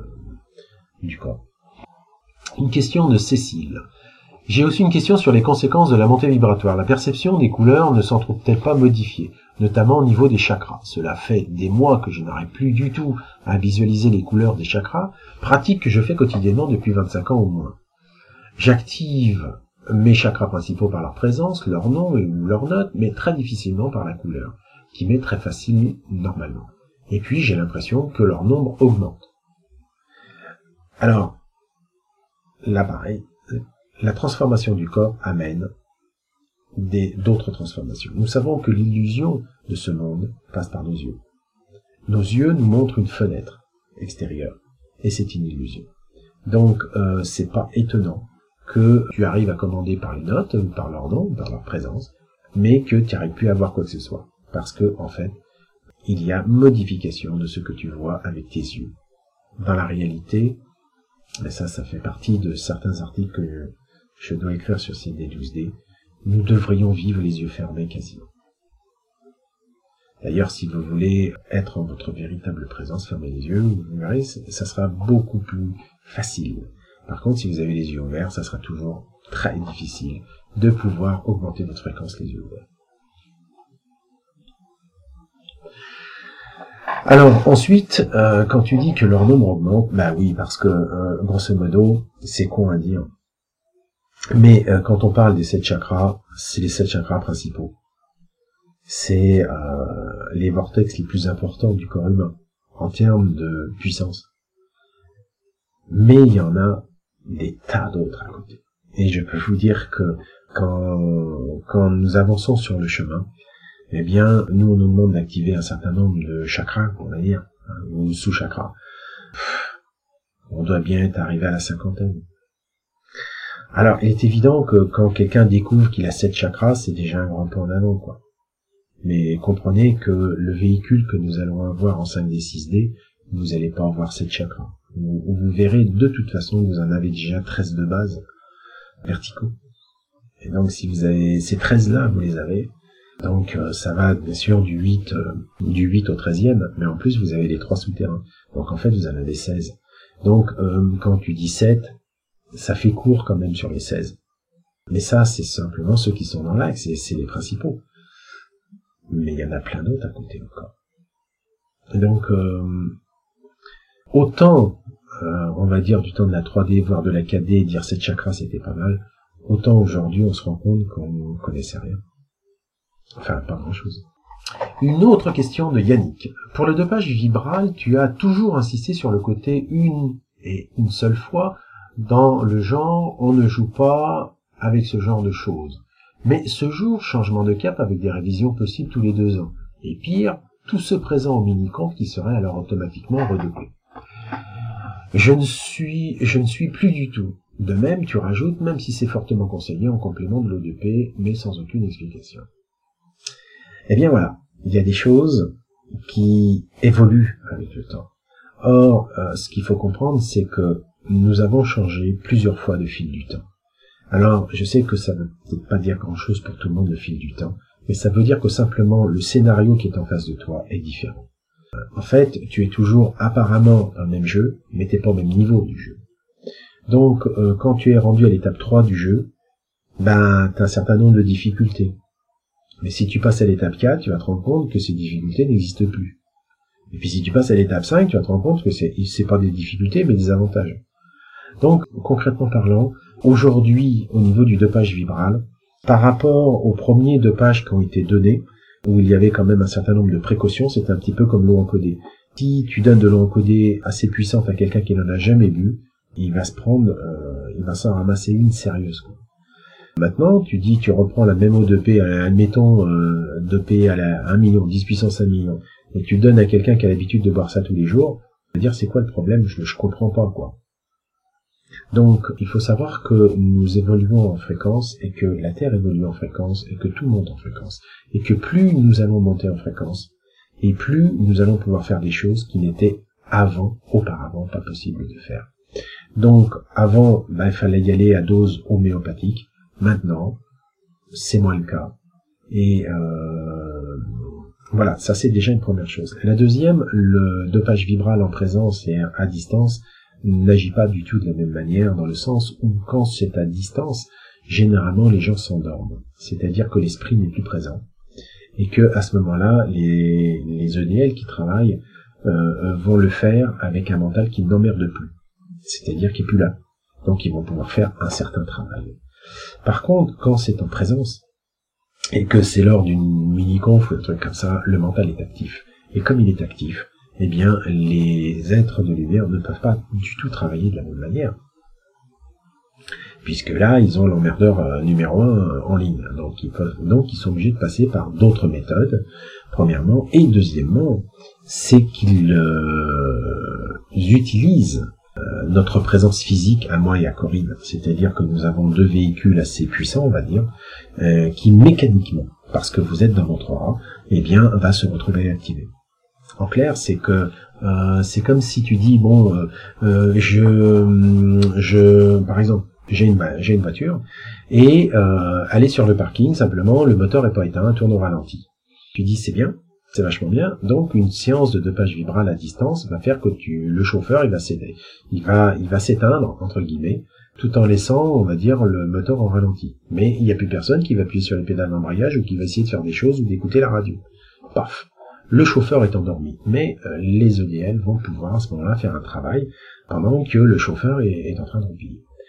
du corps. Une question de Cécile. J'ai aussi une question sur les conséquences de la montée vibratoire. La perception des couleurs ne s'en trouve-t-elle pas modifiée, notamment au niveau des chakras? Cela fait des mois que je n'arrive plus du tout à visualiser les couleurs des chakras, pratique que je fais quotidiennement depuis 25 ans au moins. J'active mes chakras principaux par leur présence, leur nom ou leur note, mais très difficilement par la couleur, qui m'est très facile normalement. Et puis j'ai l'impression que leur nombre augmente. Alors, là pareil, la transformation du corps amène d'autres transformations. Nous savons que l'illusion de ce monde passe par nos yeux. Nos yeux nous montrent une fenêtre extérieure, et c'est une illusion. Donc, c'est pas étonnant que tu arrives à commander par les notes, par leur nom, par leur présence, mais que tu n'arrives plus à voir quoi que ce soit. Parce que, en fait, il y a modification de ce que tu vois avec tes yeux. Dans la réalité, mais ça fait partie de certains articles que je dois écrire sur CD12D, nous devrions vivre les yeux fermés quasiment. D'ailleurs, si vous voulez être en votre véritable présence, fermez les yeux, vous verrez, ça sera beaucoup plus facile. Par contre, si vous avez les yeux ouverts, ça sera toujours très difficile de pouvoir augmenter votre fréquence les yeux ouverts. Alors, ensuite, quand tu dis que leur nombre augmente, bah oui, parce que, grosso modo, c'est con à dire. Mais quand on parle des 7 chakras, c'est les 7 chakras principaux. C'est les vortex les plus importants du corps humain, en termes de puissance. Mais il y en a des tas d'autres à côté. Et je peux vous dire que quand nous avançons sur le chemin, eh bien, nous, on nous demande d'activer un certain nombre de chakras, on va dire, ou sous-chakras. On doit bien être arrivé à la 50aine. Alors, il est évident que quand quelqu'un découvre qu'il a 7 chakras, c'est déjà un grand pas en avant, quoi. Mais comprenez que le véhicule que nous allons avoir en 5D, 6D, vous n'allez pas avoir 7 chakras. Vous verrez de toute façon, vous en avez déjà 13 de base, verticaux. Et donc, si vous avez ces 13-là, vous les avez. Donc, ça va, bien sûr, du 8 au 13e, mais en plus, vous avez les 3 souterrains. Donc, en fait, vous en avez 16. Donc, quand tu dis 7, ça fait court quand même sur les 16. Mais ça, c'est simplement ceux qui sont dans l'axe, c'est les principaux. Mais il y en a plein d'autres à côté encore. Et donc, autant, on va dire, du temps de la 3D, voire de la 4D, dire 7 chakras, c'était pas mal, autant aujourd'hui, on se rend compte qu'on ne connaissait rien. Enfin, pas grand-chose. Une autre question de Yannick. Pour le dopage vibral, tu as toujours insisté sur le côté une seule fois. Dans le genre, on ne joue pas avec ce genre de choses. Mais ce jour, changement de cap avec des révisions possibles tous les 2 ans. Et pire, tous ceux présents au mini-camp qui seraient alors automatiquement redopés. Je ne suis plus du tout. De même, tu rajoutes, même si c'est fortement conseillé en complément de l'O2P, mais sans aucune explication. Eh bien voilà, il y a des choses qui évoluent avec le temps. Or, ce qu'il faut comprendre, c'est que nous avons changé plusieurs fois de fil du temps. Alors, je sais que ça ne veut peut-être pas dire grand-chose pour tout le monde le fil du temps, mais ça veut dire que simplement le scénario qui est en face de toi est différent. En fait, tu es toujours apparemment dans le même jeu, mais t'es pas au même niveau du jeu. Donc, quand tu es rendu à l'étape 3 du jeu, ben, t'as un certain nombre de difficultés. Mais si tu passes à l'étape 4, tu vas te rendre compte que ces difficultés n'existent plus. Et puis si tu passes à l'étape 5, tu vas te rendre compte que c'est pas des difficultés, mais des avantages. Donc, concrètement parlant, aujourd'hui, au niveau du dopage vibral, par rapport aux premiers dopages qui ont été donnés, où il y avait quand même un certain nombre de précautions, c'est un petit peu comme l'eau encodée. Si tu donnes de l'eau encodée assez puissante à quelqu'un qui n'en a jamais bu, il va s'en ramasser une sérieuse, quoi. Maintenant, tu reprends la même O2P, admettons, 2P à la 1 million, 10 puissance 1 million, et tu donnes à quelqu'un qui a l'habitude de boire ça tous les jours, tu vas dire c'est quoi le problème, je comprends pas, quoi. Donc, il faut savoir que nous évoluons en fréquence, et que la Terre évolue en fréquence, et que tout monte en fréquence, et que plus nous allons monter en fréquence, et plus nous allons pouvoir faire des choses qui n'étaient auparavant, pas possible de faire. Donc, avant, il fallait y aller à dose homéopathique. Maintenant, c'est moins le cas. Et voilà, ça c'est déjà une première chose. La deuxième, le dopage vibral en présence et à distance n'agit pas du tout de la même manière, dans le sens où quand c'est à distance, généralement les gens s'endorment. C'est-à-dire que l'esprit n'est plus présent. Et que à ce moment-là, les EDL qui travaillent vont le faire avec un mental qui n'emmerde plus. C'est-à-dire qui est plus là. Donc ils vont pouvoir faire un certain travail. Par contre, quand c'est en présence, et que c'est lors d'une mini-conf ou un truc comme ça, le mental est actif. Et comme il est actif, eh bien, les êtres de lumière ne peuvent pas du tout travailler de la même manière. Puisque là, ils ont l'emmerdeur numéro 1 en ligne. Donc ils sont obligés de passer par d'autres méthodes, premièrement. Et deuxièmement, c'est qu'ils utilisent notre présence physique à moi et à Corinne. C'est-à-dire que nous avons 2 véhicules assez puissants, on va dire, qui mécaniquement, parce que vous êtes dans votre aura, eh bien, va se retrouver activé. En clair, c'est que c'est comme si tu dis par exemple, j'ai une voiture et elle est sur le parking, simplement le moteur est pas éteint, tourne au ralenti. Tu dis c'est bien. C'est vachement bien. Donc, une séance de dopage vibral à distance va faire que le chauffeur, il va céder. Il va s'éteindre, entre guillemets, tout en laissant, on va dire, le moteur en ralenti. Mais il n'y a plus personne qui va appuyer sur les pédales d'embrayage ou qui va essayer de faire des choses ou d'écouter la radio. Paf. Le chauffeur est endormi. Mais les EDL vont pouvoir, à ce moment-là, faire un travail pendant que le chauffeur est en train de rouler.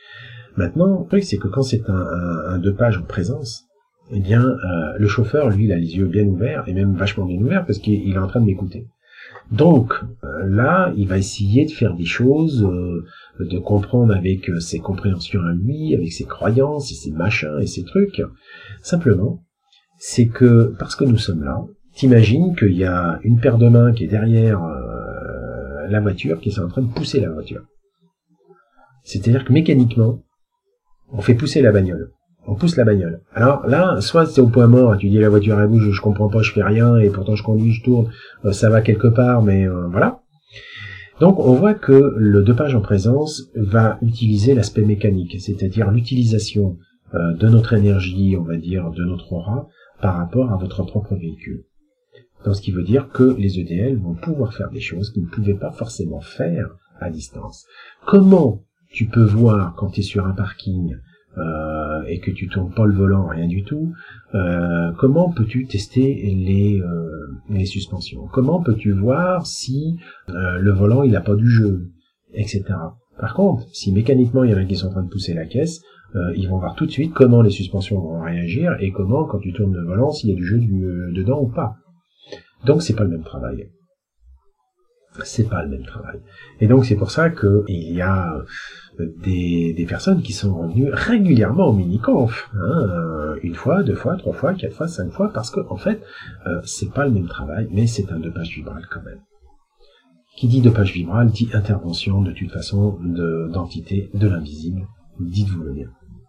Maintenant, le truc, c'est que quand c'est un dopage en présence, eh bien, le chauffeur, lui, il a les yeux bien ouverts, et même vachement bien ouverts, parce qu'il est en train de m'écouter. Donc, là, il va essayer de faire des choses, de comprendre avec ses compréhensions à lui, avec ses croyances, et ses machins, et ses trucs. Simplement, c'est que, parce que nous sommes là, t'imagines qu'il y a une paire de mains qui est derrière la voiture, qui est en train de pousser la voiture. C'est-à-dire que mécaniquement, on fait pousser la bagnole. On pousse la bagnole. Alors là, soit c'est au point mort, tu dis la voiture elle bouge, je comprends pas, je fais rien, et pourtant je conduis, je tourne, ça va quelque part, mais voilà. Donc on voit que le dopage en présence va utiliser l'aspect mécanique, c'est-à-dire l'utilisation de notre énergie, on va dire, de notre aura, par rapport à votre propre véhicule. Donc ce qui veut dire que les EDL vont pouvoir faire des choses qu'ils ne pouvaient pas forcément faire à distance. Comment tu peux voir quand tu es sur un parking et que tu tournes pas le volant, rien du tout, comment peux-tu tester les suspensions? Comment peux-tu voir si le volant il a pas du jeu, etc. Par contre, si mécaniquement il y en a qui sont en train de pousser la caisse, ils vont voir tout de suite comment les suspensions vont réagir et comment, quand tu tournes le volant, s'il y a du jeu dedans ou pas. Donc c'est pas le même travail. C'est pas le même travail. Et donc c'est pour ça que il y a des personnes qui sont revenues régulièrement au mini-conf, une fois, 2 fois, 3 fois, 4 fois, 5 fois, parce que en fait, c'est pas le même travail, mais c'est un dopage vibral quand même. Qui dit dopage vibral dit intervention de toute façon d'entité de l'invisible. Dites-vous le bien.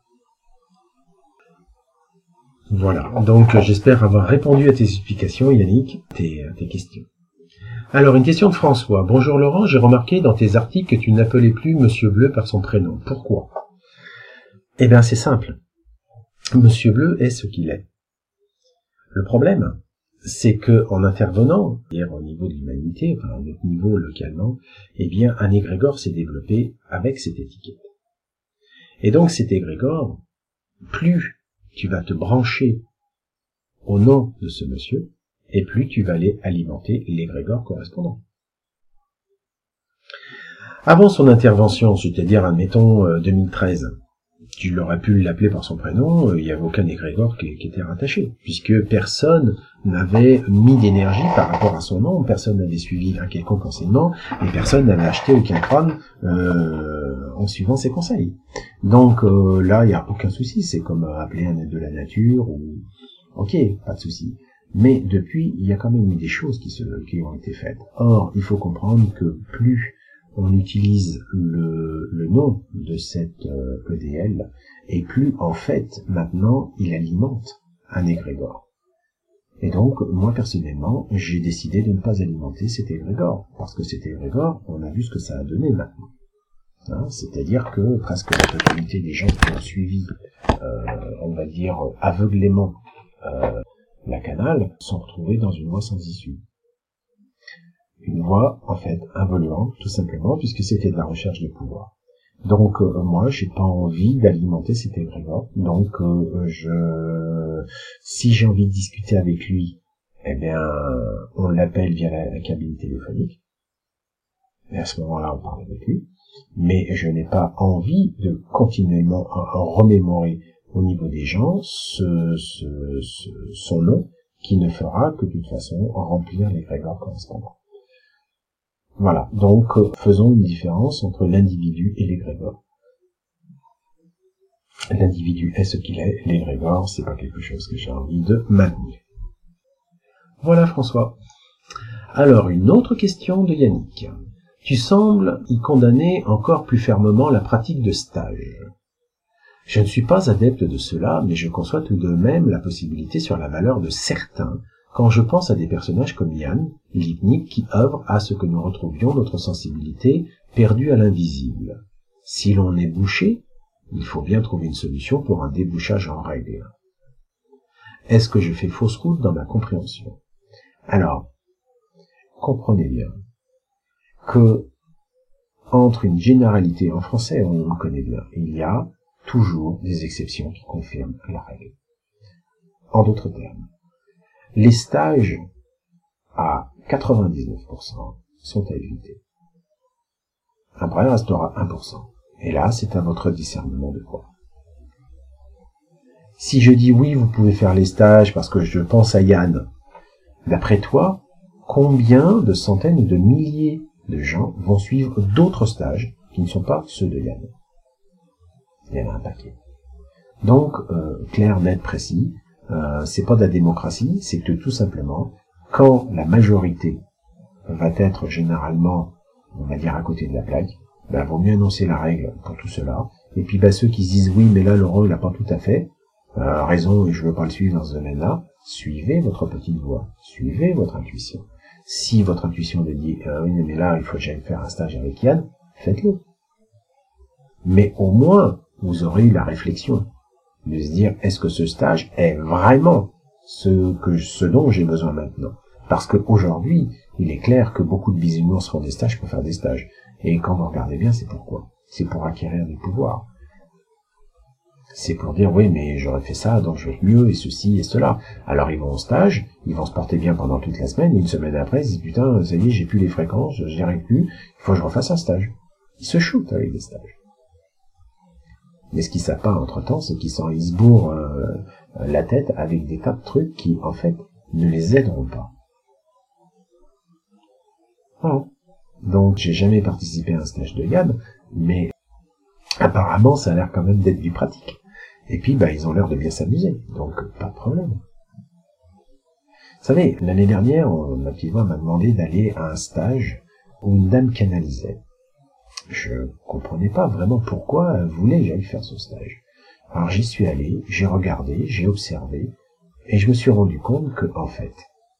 Voilà, donc j'espère avoir répondu à tes explications, Yannick, tes questions. Alors, une question de François. Bonjour Laurent, j'ai remarqué dans tes articles que tu n'appelais plus Monsieur Bleu par son prénom. Pourquoi? Eh bien, c'est simple. Monsieur Bleu est ce qu'il est. Le problème, c'est que en intervenant, c'est-à-dire au niveau de l'humanité, enfin à notre niveau localement, eh bien, un égrégore s'est développé avec cette étiquette. Et donc, cet égrégore, plus tu vas te brancher au nom de ce monsieur, et plus tu vas aller alimenter l'égrégore correspondant. Avant son intervention, c'est-à-dire, admettons, 2013, tu l'aurais pu l'appeler par son prénom, il n'y avait aucun égrégore qui était rattaché, puisque personne n'avait mis d'énergie par rapport à son nom, personne n'avait suivi un quelconque enseignement, et personne n'avait acheté aucun crâne en suivant ses conseils. Donc là, il n'y a aucun souci, c'est comme appeler un être de la nature, ou... Ok, pas de souci. Mais depuis, il y a quand même eu des choses qui ont été faites. Or, il faut comprendre que plus on utilise le nom de cette EDL, et plus, en fait, maintenant, il alimente un égrégore. Et donc, moi, personnellement, j'ai décidé de ne pas alimenter cet égrégore, parce que cet égrégore, on a vu ce que ça a donné maintenant. C'est-à-dire que presque la totalité des gens qui ont suivi, on va dire, aveuglément, la canale, sont retrouvés dans une voie sans issue. Une voie, en fait, involuante, tout simplement, puisque c'était de la recherche de pouvoir. Donc, moi, j'ai pas envie d'alimenter cet égrégore. Donc, si j'ai envie de discuter avec lui, eh bien, on l'appelle via la cabine téléphonique. Et à ce moment-là, on parle avec lui. Mais je n'ai pas envie de continuellement remémorer au niveau des gens son nom, qui ne fera que de toute façon remplir l'égrégore correspondant. Voilà, donc faisons une différence entre l'individu et l'égrégore. L'individu est ce qu'il est, l'égrégore, c'est pas quelque chose que j'ai envie de maintenir. Voilà François. Alors, une autre question de Yannick. Tu sembles y condamner encore plus fermement la pratique de stage. Je ne suis pas adepte de cela, mais je conçois tout de même la possibilité sur la valeur de certains, quand je pense à des personnages comme Yann, Lipnik, qui œuvrent à ce que nous retrouvions notre sensibilité perdue à l'invisible. Si l'on est bouché, il faut bien trouver une solution pour un débouchage en règle. Est-ce que je fais fausse route dans ma compréhension? Alors, comprenez bien que entre une généralité en français, on le connaît bien, il y a toujours des exceptions qui confirment la règle. En d'autres termes, les stages à 99% sont à éviter. Après, il restera 1%. Et là, c'est à votre discernement de croire. Si je dis oui, vous pouvez faire les stages parce que je pense à Yann, d'après toi, combien de centaines ou de milliers de gens vont suivre d'autres stages qui ne sont pas ceux de Yann? Il y en a un paquet. Donc, clair, net, précis, c'est pas de la démocratie, c'est que tout simplement, quand la majorité va être généralement, on va dire, à côté de la plaque, ben, vaut mieux annoncer la règle pour tout cela. Et puis, ben, ceux qui se disent oui, mais là, Laurent, il n'a pas tout à fait raison et je veux pas le suivre dans ce domaine-là, suivez votre petite voix, suivez votre intuition. Si votre intuition vous dit oui, mais là, il faut que j'aille faire un stage avec Yann, faites-le. Mais au moins, vous aurez eu la réflexion de se dire, est-ce que ce stage est vraiment ce dont j'ai besoin maintenant? Parce qu'aujourd'hui, il est clair que beaucoup de bisounours font des stages pour faire des stages. Et quand vous regardez bien, c'est pourquoi? C'est pour acquérir du pouvoir. C'est pour dire, oui, mais j'aurais fait ça, donc je vais être mieux, et ceci, et cela. Alors ils vont au stage, ils vont se porter bien pendant toute la semaine, et une semaine après, ils se disent, putain, ça y est, j'ai plus les fréquences, je n'y arrive plus, il faut que je refasse un stage. Ils se shootent avec des stages. Mais ce qu'ils savent pas entre-temps, c'est qu'ils se bourrent la tête avec des tas de trucs qui, en fait, ne les aideront pas. Voilà. Donc, j'ai jamais participé à un stage de Yann, mais apparemment, ça a l'air quand même d'être du pratique. Et puis, bah, ils ont l'air de bien s'amuser, donc pas de problème. Vous savez, l'année dernière, ma petite voix m'a demandé d'aller à un stage où une dame canalisait. Je comprenais pas vraiment pourquoi elle voulait que j'aille faire ce stage. Alors j'y suis allé, j'ai regardé, j'ai observé, et je me suis rendu compte que, en fait,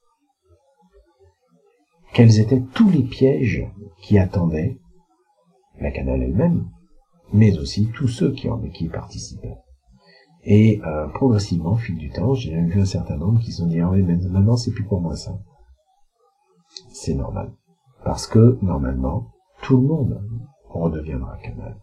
quels étaient tous les pièges qui attendaient la canale elle-même, mais aussi tous ceux qui y participaient. Et progressivement, au fil du temps, j'ai même vu un certain nombre qui se sont dit « Ah oui, mais maintenant c'est plus pour moi ça ». C'est normal. Parce que, normalement, tout le monde redeviendra canal.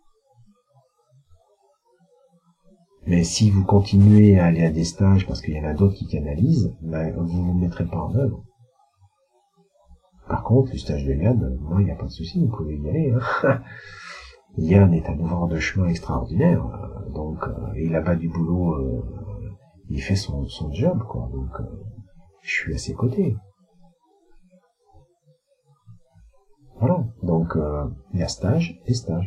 Mais si vous continuez à aller à des stages parce qu'il y en a d'autres qui canalisent, ben, vous ne vous mettrez pas en œuvre. Par contre, le stage de Yann, moi, il n'y a pas de souci, vous pouvez y aller. Hein. Yann est un ouvreur de chemin extraordinaire, donc il a pas du boulot, il fait son job, quoi. Donc, je suis à ses côtés. Voilà, donc il y a stage et stage.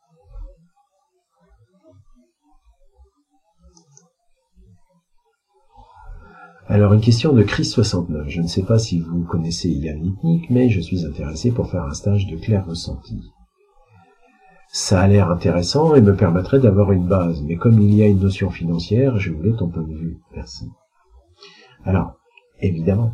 Alors, une question de Chris69. Je ne sais pas si vous connaissez Yann Lipnik, mais je suis intéressé pour faire un stage de clair ressenti. Ça a l'air intéressant et me permettrait d'avoir une base, mais comme il y a une notion financière, je voulais ton point de vue. Merci. Alors, évidemment,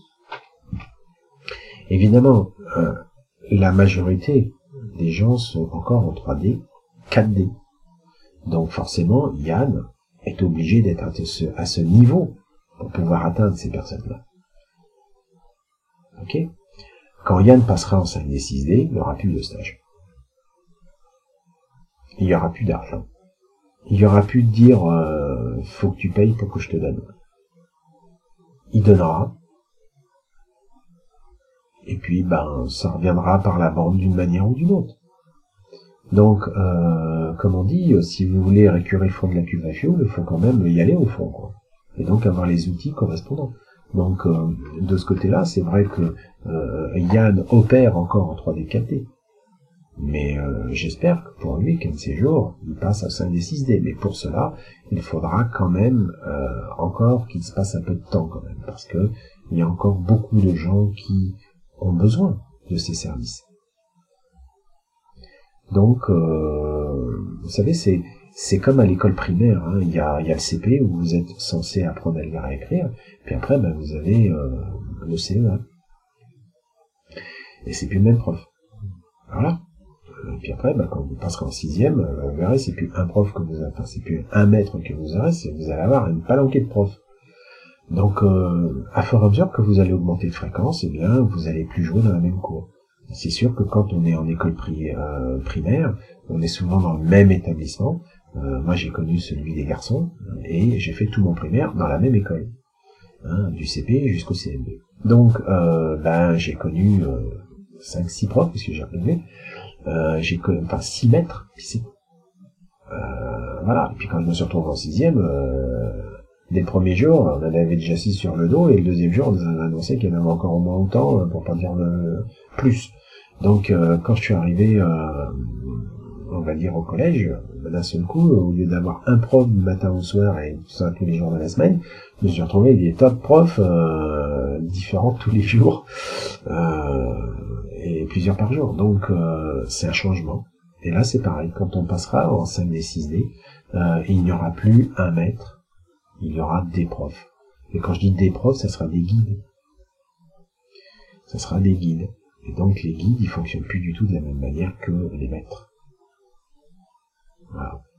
la majorité des gens sont encore en 3D, 4D. Donc forcément, Yann est obligé d'être à ce niveau pour pouvoir atteindre ces personnes-là. Ok? Quand Yann passera en 5D, 6D, il n'y aura plus de stage. Il n'y aura plus d'argent. Il n'y aura plus de dire faut que tu payes pour que je te donne. Il donnera. Et puis, ça reviendra par la bande d'une manière ou d'une autre. Donc, comme on dit, si vous voulez récurer le fond de la cuve à fioul, il faut quand même y aller au fond, quoi. Et donc avoir les outils correspondants. Donc, de ce côté-là, c'est vrai que Yann opère encore en 3D 4D. Mais j'espère que pour lui, qu'un de ces jours, il passe à 5D 6D. Mais pour cela, il faudra quand même encore qu'il se passe un peu de temps quand même. Parce que il y a encore beaucoup de gens qui ont besoin de ces services. Donc, vous savez, c'est comme à l'école primaire, hein. Il y a le CP où vous êtes censé apprendre à lire et à écrire, puis après, vous avez le CE1. Et c'est plus le même prof. Voilà. Et puis après, quand vous passerez en 6e, vous verrez, c'est plus un prof que vous avez, enfin, c'est plus un maître que vous aurez, c'est vous allez avoir une palanquée de profs. Donc, à fur et à mesure que vous allez augmenter de fréquence, eh bien, vous allez plus jouer dans la même cour. C'est sûr que quand on est en école primaire, on est souvent dans le même établissement. Moi, j'ai connu celui des garçons, et j'ai fait tout mon primaire dans la même école, hein, du CP jusqu'au CM2. Donc, j'ai connu 5-6 profs, puisque j'ai renouvelé. enfin 6 mètres, puis c'est voilà. Et puis quand je me suis retrouvé en 6e, dès le premier jour, on en avait déjà 6 sur le dos, et le deuxième jour, on nous a annoncé qu'il y en avait encore au moins autant, pour pas dire le plus. Donc quand je suis arrivé, on va dire au collège, d'un seul coup, au lieu d'avoir un prof du matin au soir et tout ça tous les jours de la semaine, je me suis retrouvé avec des tas de profs différents tous les jours, et plusieurs par jour. Donc c'est un changement. Et là c'est pareil, quand on passera en 5D, 6D, il n'y aura plus un maître, il y aura des profs. Et quand je dis des profs, ça sera des guides. Ça sera des guides. Et donc les guides, ils fonctionnent plus du tout de la même manière que les maîtres. Voilà.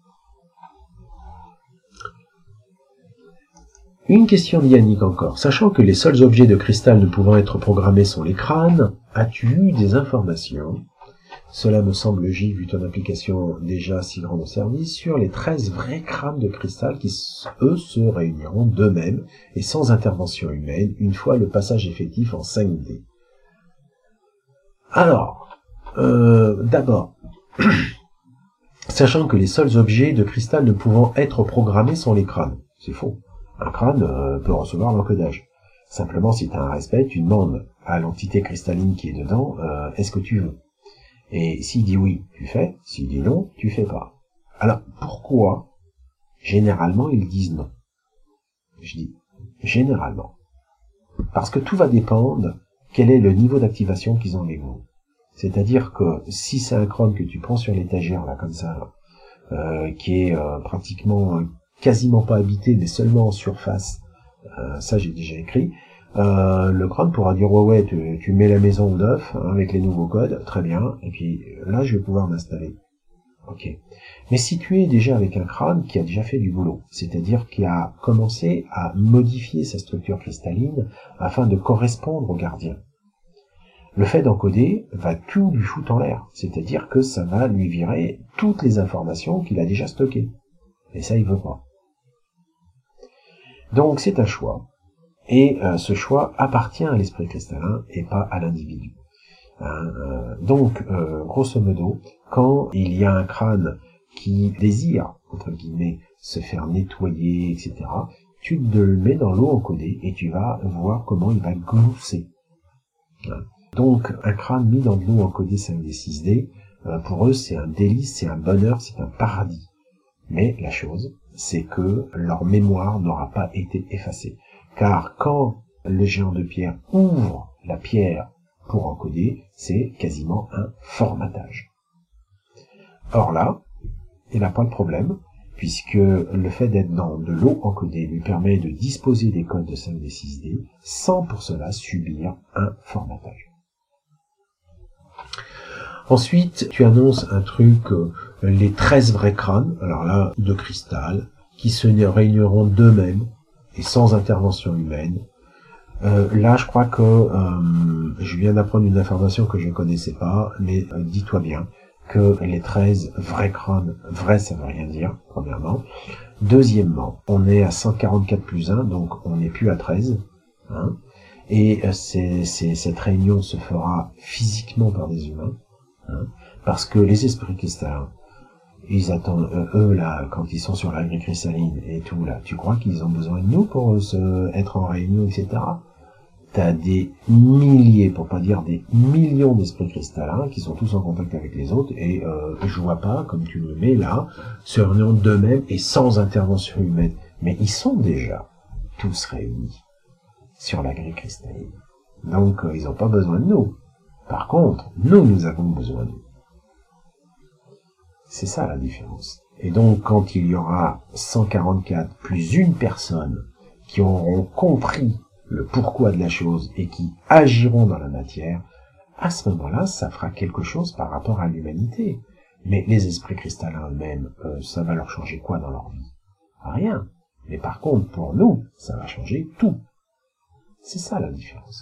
Une question d'Yannick encore. Sachant que les seuls objets de cristal ne pouvant être programmés sont les crânes, as-tu eu des informations? Cela me semble logique vu ton application déjà si grande au service sur les 13 vrais crânes de cristal qui, eux, se réuniront d'eux-mêmes et sans intervention humaine une fois le passage effectif en 5D. Alors, d'abord, sachant que les seuls objets de cristal ne pouvant être programmés sont les crânes. C'est faux. Un crâne peut recevoir l'encodage. Simplement, si tu as un respect, tu demandes à l'entité cristalline qui est dedans, est-ce que tu veux? Et s'il dit oui, tu fais. S'il dit non, tu fais pas. Alors, pourquoi généralement ils disent non? Je dis généralement. Parce que tout va dépendre quel est le niveau d'activation qu'ils ont avec vous. C'est-à-dire que si c'est un crâne que tu prends sur l'étagère, là, comme ça, qui est pratiquement quasiment pas habité, mais seulement en surface, ça j'ai déjà écrit, le crâne pourra dire ouais tu mets la maison au neuf, hein, avec les nouveaux codes, très bien, et puis là je vais pouvoir m'installer. Ok. Mais si tu es déjà avec un crâne qui a déjà fait du boulot, c'est-à-dire qui a commencé à modifier sa structure cristalline afin de correspondre au gardien, le fait d'encoder va tout lui foutre en l'air, c'est-à-dire que ça va lui virer toutes les informations qu'il a déjà stockées. Et ça, il veut pas. Donc c'est un choix, et ce choix appartient à l'esprit cristallin et pas à l'individu. Donc, grosso modo, quand il y a un crâne qui désire, entre guillemets, se faire nettoyer, etc., tu te le mets dans l'eau encodée et tu vas voir comment il va glousser. Donc, un crâne mis dans de l'eau encodée 5D, 6D, pour eux, c'est un délice, c'est un bonheur, c'est un paradis. Mais la chose, c'est que leur mémoire n'aura pas été effacée. Car quand le géant de pierre ouvre la pierre pour encoder, c'est quasiment un formatage. Or là, il n'a pas de problème, puisque le fait d'être dans de l'eau encodée lui permet de disposer des codes de 5D, 6D, sans pour cela subir un formatage. Ensuite, tu annonces un truc, les 13 vrais crânes, alors là, de cristal, qui se réuniront d'eux-mêmes, et sans intervention humaine. Là, je crois que je viens d'apprendre une information que je ne connaissais pas, mais dis-toi bien que les 13 vrais crânes, vrai ça veut rien dire, premièrement. Deuxièmement, on est à 144 plus 1, donc on n'est plus à 13. Hein, et cette réunion se fera physiquement par des humains, hein, parce que les esprits cristallins, ils attendent, eux, là, quand ils sont sur la grille cristalline et tout, là, tu crois qu'ils ont besoin de nous pour être en réunion, etc. T'as des milliers, pour pas dire des millions d'esprits cristallins qui sont tous en contact avec les autres et je vois pas, comme tu le mets là, se réunir d'eux-mêmes et sans intervention humaine. Mais ils sont déjà tous réunis sur la grille cristalline. Donc, ils n'ont pas besoin de nous. Par contre, nous avons besoin d'eux. C'est ça la différence. Et donc, quand il y aura 144 plus une personne qui auront compris le pourquoi de la chose et qui agiront dans la matière, à ce moment-là, ça fera quelque chose par rapport à l'humanité. Mais les esprits cristallins eux-mêmes, ça va leur changer quoi dans leur vie? Rien. Mais par contre, pour nous, ça va changer tout. C'est ça la différence.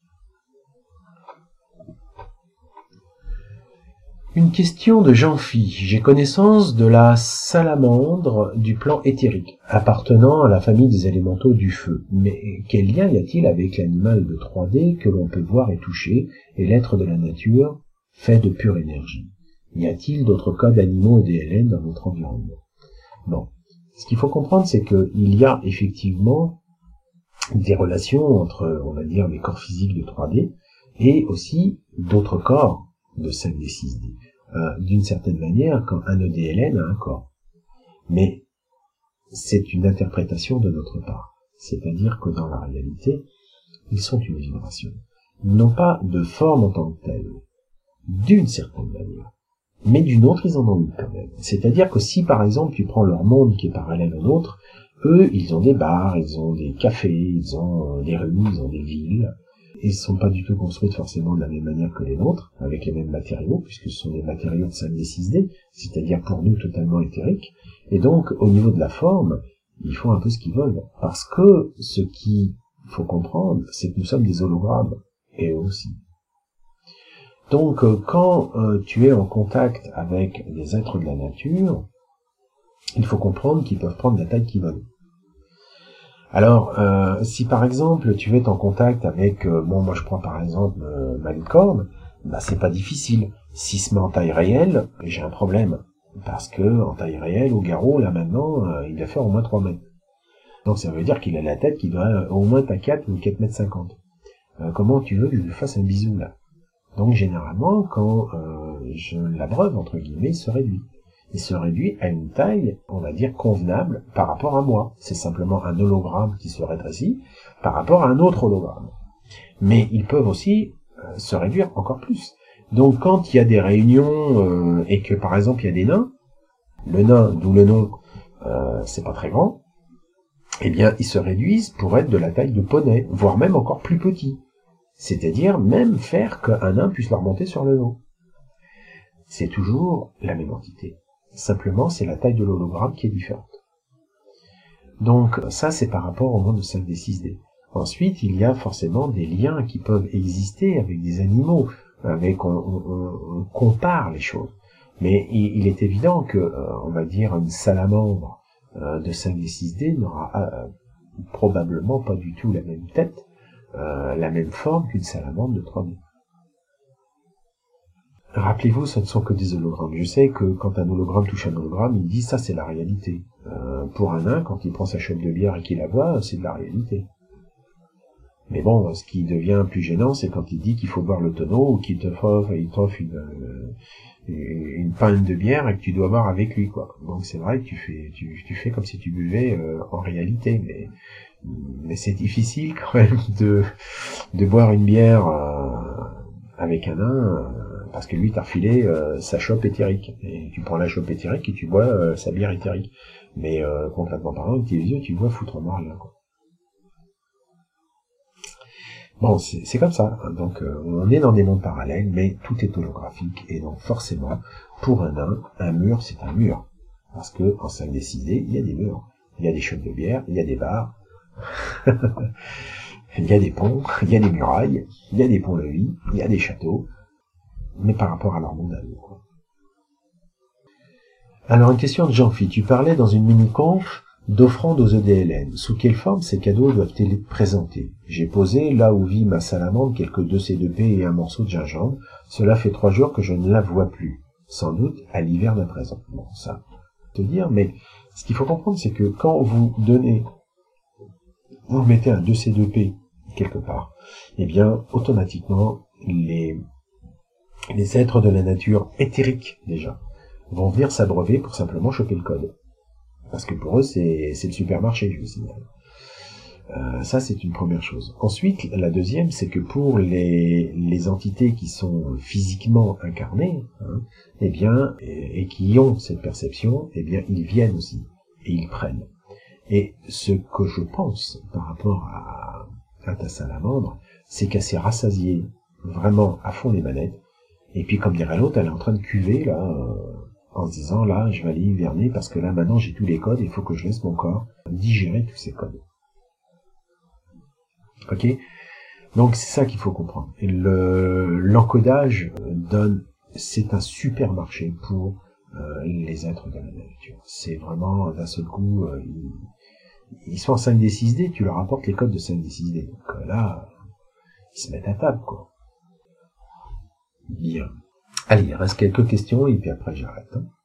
Une question de Jean-Phi. J'ai connaissance de la salamandre du plan éthérique, appartenant à la famille des élémentaux du feu. Mais quel lien y a-t-il avec l'animal de 3D que l'on peut voir et toucher, et l'être de la nature fait de pure énergie? Y a-t-il d'autres codes animaux et DLN dans notre environnement? Bon. Ce qu'il faut comprendre, c'est qu'il y a effectivement des relations entre, on va dire, les corps physiques de 3D et aussi d'autres corps de 5D, 6D. D'une certaine manière, quand un EDLN a un corps. Mais c'est une interprétation de notre part. C'est-à-dire que dans la réalité, ils sont une vibration. Ils n'ont pas de forme en tant que telle, d'une certaine manière. Mais d'une autre, ils en ont une quand même. C'est-à-dire que si, par exemple, tu prends leur monde qui est parallèle au nôtre, eux, ils ont des bars, ils ont des cafés, ils ont des rues, ils ont des villes. Ils ne sont pas du tout construits forcément de la même manière que les nôtres, avec les mêmes matériaux, puisque ce sont des matériaux de 5D, 6D, c'est-à-dire pour nous totalement éthériques. Et donc, au niveau de la forme, ils font un peu ce qu'ils veulent. Parce que ce qu'il faut comprendre, c'est que nous sommes des hologrammes, et eux aussi. Donc, quand tu es en contact avec des êtres de la nature, il faut comprendre qu'ils peuvent prendre la taille qu'ils veulent. Alors, si par exemple tu veux être en contact avec, moi je prends par exemple ma licorne, bah c'est pas difficile. S'il se met en taille réelle, j'ai un problème. Parce que en taille réelle, au garrot, là maintenant, il doit faire au moins 3 mètres. Donc ça veut dire qu'il a la tête qui doit au moins à 4 ou 4 mètres 50. Comment tu veux que je lui fasse un bisou là? Donc généralement, quand je l'abreuve, entre guillemets, il se réduit. Il se réduit à une taille, on va dire, convenable par rapport à moi. C'est simplement un hologramme qui se rétrécit par rapport à un autre hologramme. Mais ils peuvent aussi se réduire encore plus. Donc quand il y a des réunions et que par exemple il y a des nains, le nain, d'où le nom, c'est pas très grand, eh bien ils se réduisent pour être de la taille de poney, voire même encore plus petit. C'est-à-dire même faire qu'un nain puisse leur monter sur le dos. C'est toujours la même entité. Simplement, c'est la taille de l'hologramme qui est différente. Donc, ça, c'est par rapport au monde de 5D, 6D. Ensuite, il y a forcément des liens qui peuvent exister avec des animaux, avec on compare les choses. Mais il est évident que, on va dire, une salamandre de 5D, 6D n'aura probablement pas du tout la même tête, la même forme qu'une salamandre de 3D. Rappelez-vous, ce ne sont que des hologrammes. Je sais que quand un hologramme touche un hologramme, il dit ça c'est la réalité. Pour un nain, quand il prend sa chope de bière et qu'il la boit, c'est de la réalité. Mais bon, ce qui devient plus gênant, c'est quand il dit qu'il faut boire le tonneau ou qu'il t'offre une pinte de bière et que tu dois boire avec lui, quoi. Donc c'est vrai que tu fais comme si tu buvais en réalité, mais c'est difficile quand même de boire une bière avec un nain. Parce que lui t'a refilé sa chope éthérique. Et tu prends la chope éthérique et tu bois sa bière éthérique. Mais concrètement parlant, avec tes yeux, tu vois foutrement rien, quoi. Bon, c'est comme ça. Donc on est dans des mondes parallèles, mais tout est holographique. Et donc forcément, pour un nain, un mur, c'est un mur. Parce que en 5D, 6D, il y a des murs. Il y a des chopes de bière, il y a des bars, il y a des ponts, il y a des murailles, il y a des ponts-levis, il y a des châteaux. Mais par rapport à leur monde à eux. Alors, une question de Jean-Phi. Tu parlais dans une mini-conf d'offrandes aux EDLN. Sous quelle forme ces cadeaux doivent-ils être présentés? J'ai posé, là où vit ma salamandre, quelques 2C2P et un morceau de gingembre. Cela fait 3 jours que je ne la vois plus. Sans doute à l'hiver à présent. Bon, ça, te dire, mais ce qu'il faut comprendre, c'est que quand vous mettez un 2C2P quelque part, eh bien, automatiquement, les êtres de la nature éthériques, déjà, vont venir s'abreuver pour simplement choper le code. Parce que pour eux, c'est le supermarché, je vous signale. Ça, c'est une première chose. Ensuite, la deuxième, c'est que pour les entités qui sont physiquement incarnées, eh bien, et qui ont cette perception, eh bien, ils viennent aussi, et ils prennent. Et ce que je pense par rapport à ta salamandre, c'est qu'elle s'est rassasiée vraiment à fond les manettes. Et puis, comme dirait l'autre, elle est en train de cuver, là, en se disant, là, je vais aller hiverner, parce que là, maintenant, j'ai tous les codes, il faut que je laisse mon corps digérer tous ces codes. Ok? Donc, c'est ça qu'il faut comprendre. Et l'encodage c'est un super marché pour les êtres de la nature. C'est vraiment, d'un seul coup, ils sont en 5D, 6D, tu leur apportes les codes de 5D, 6D. Donc là, ils se mettent à table, quoi. Bien. Allez, il reste quelques questions et puis après j'arrête.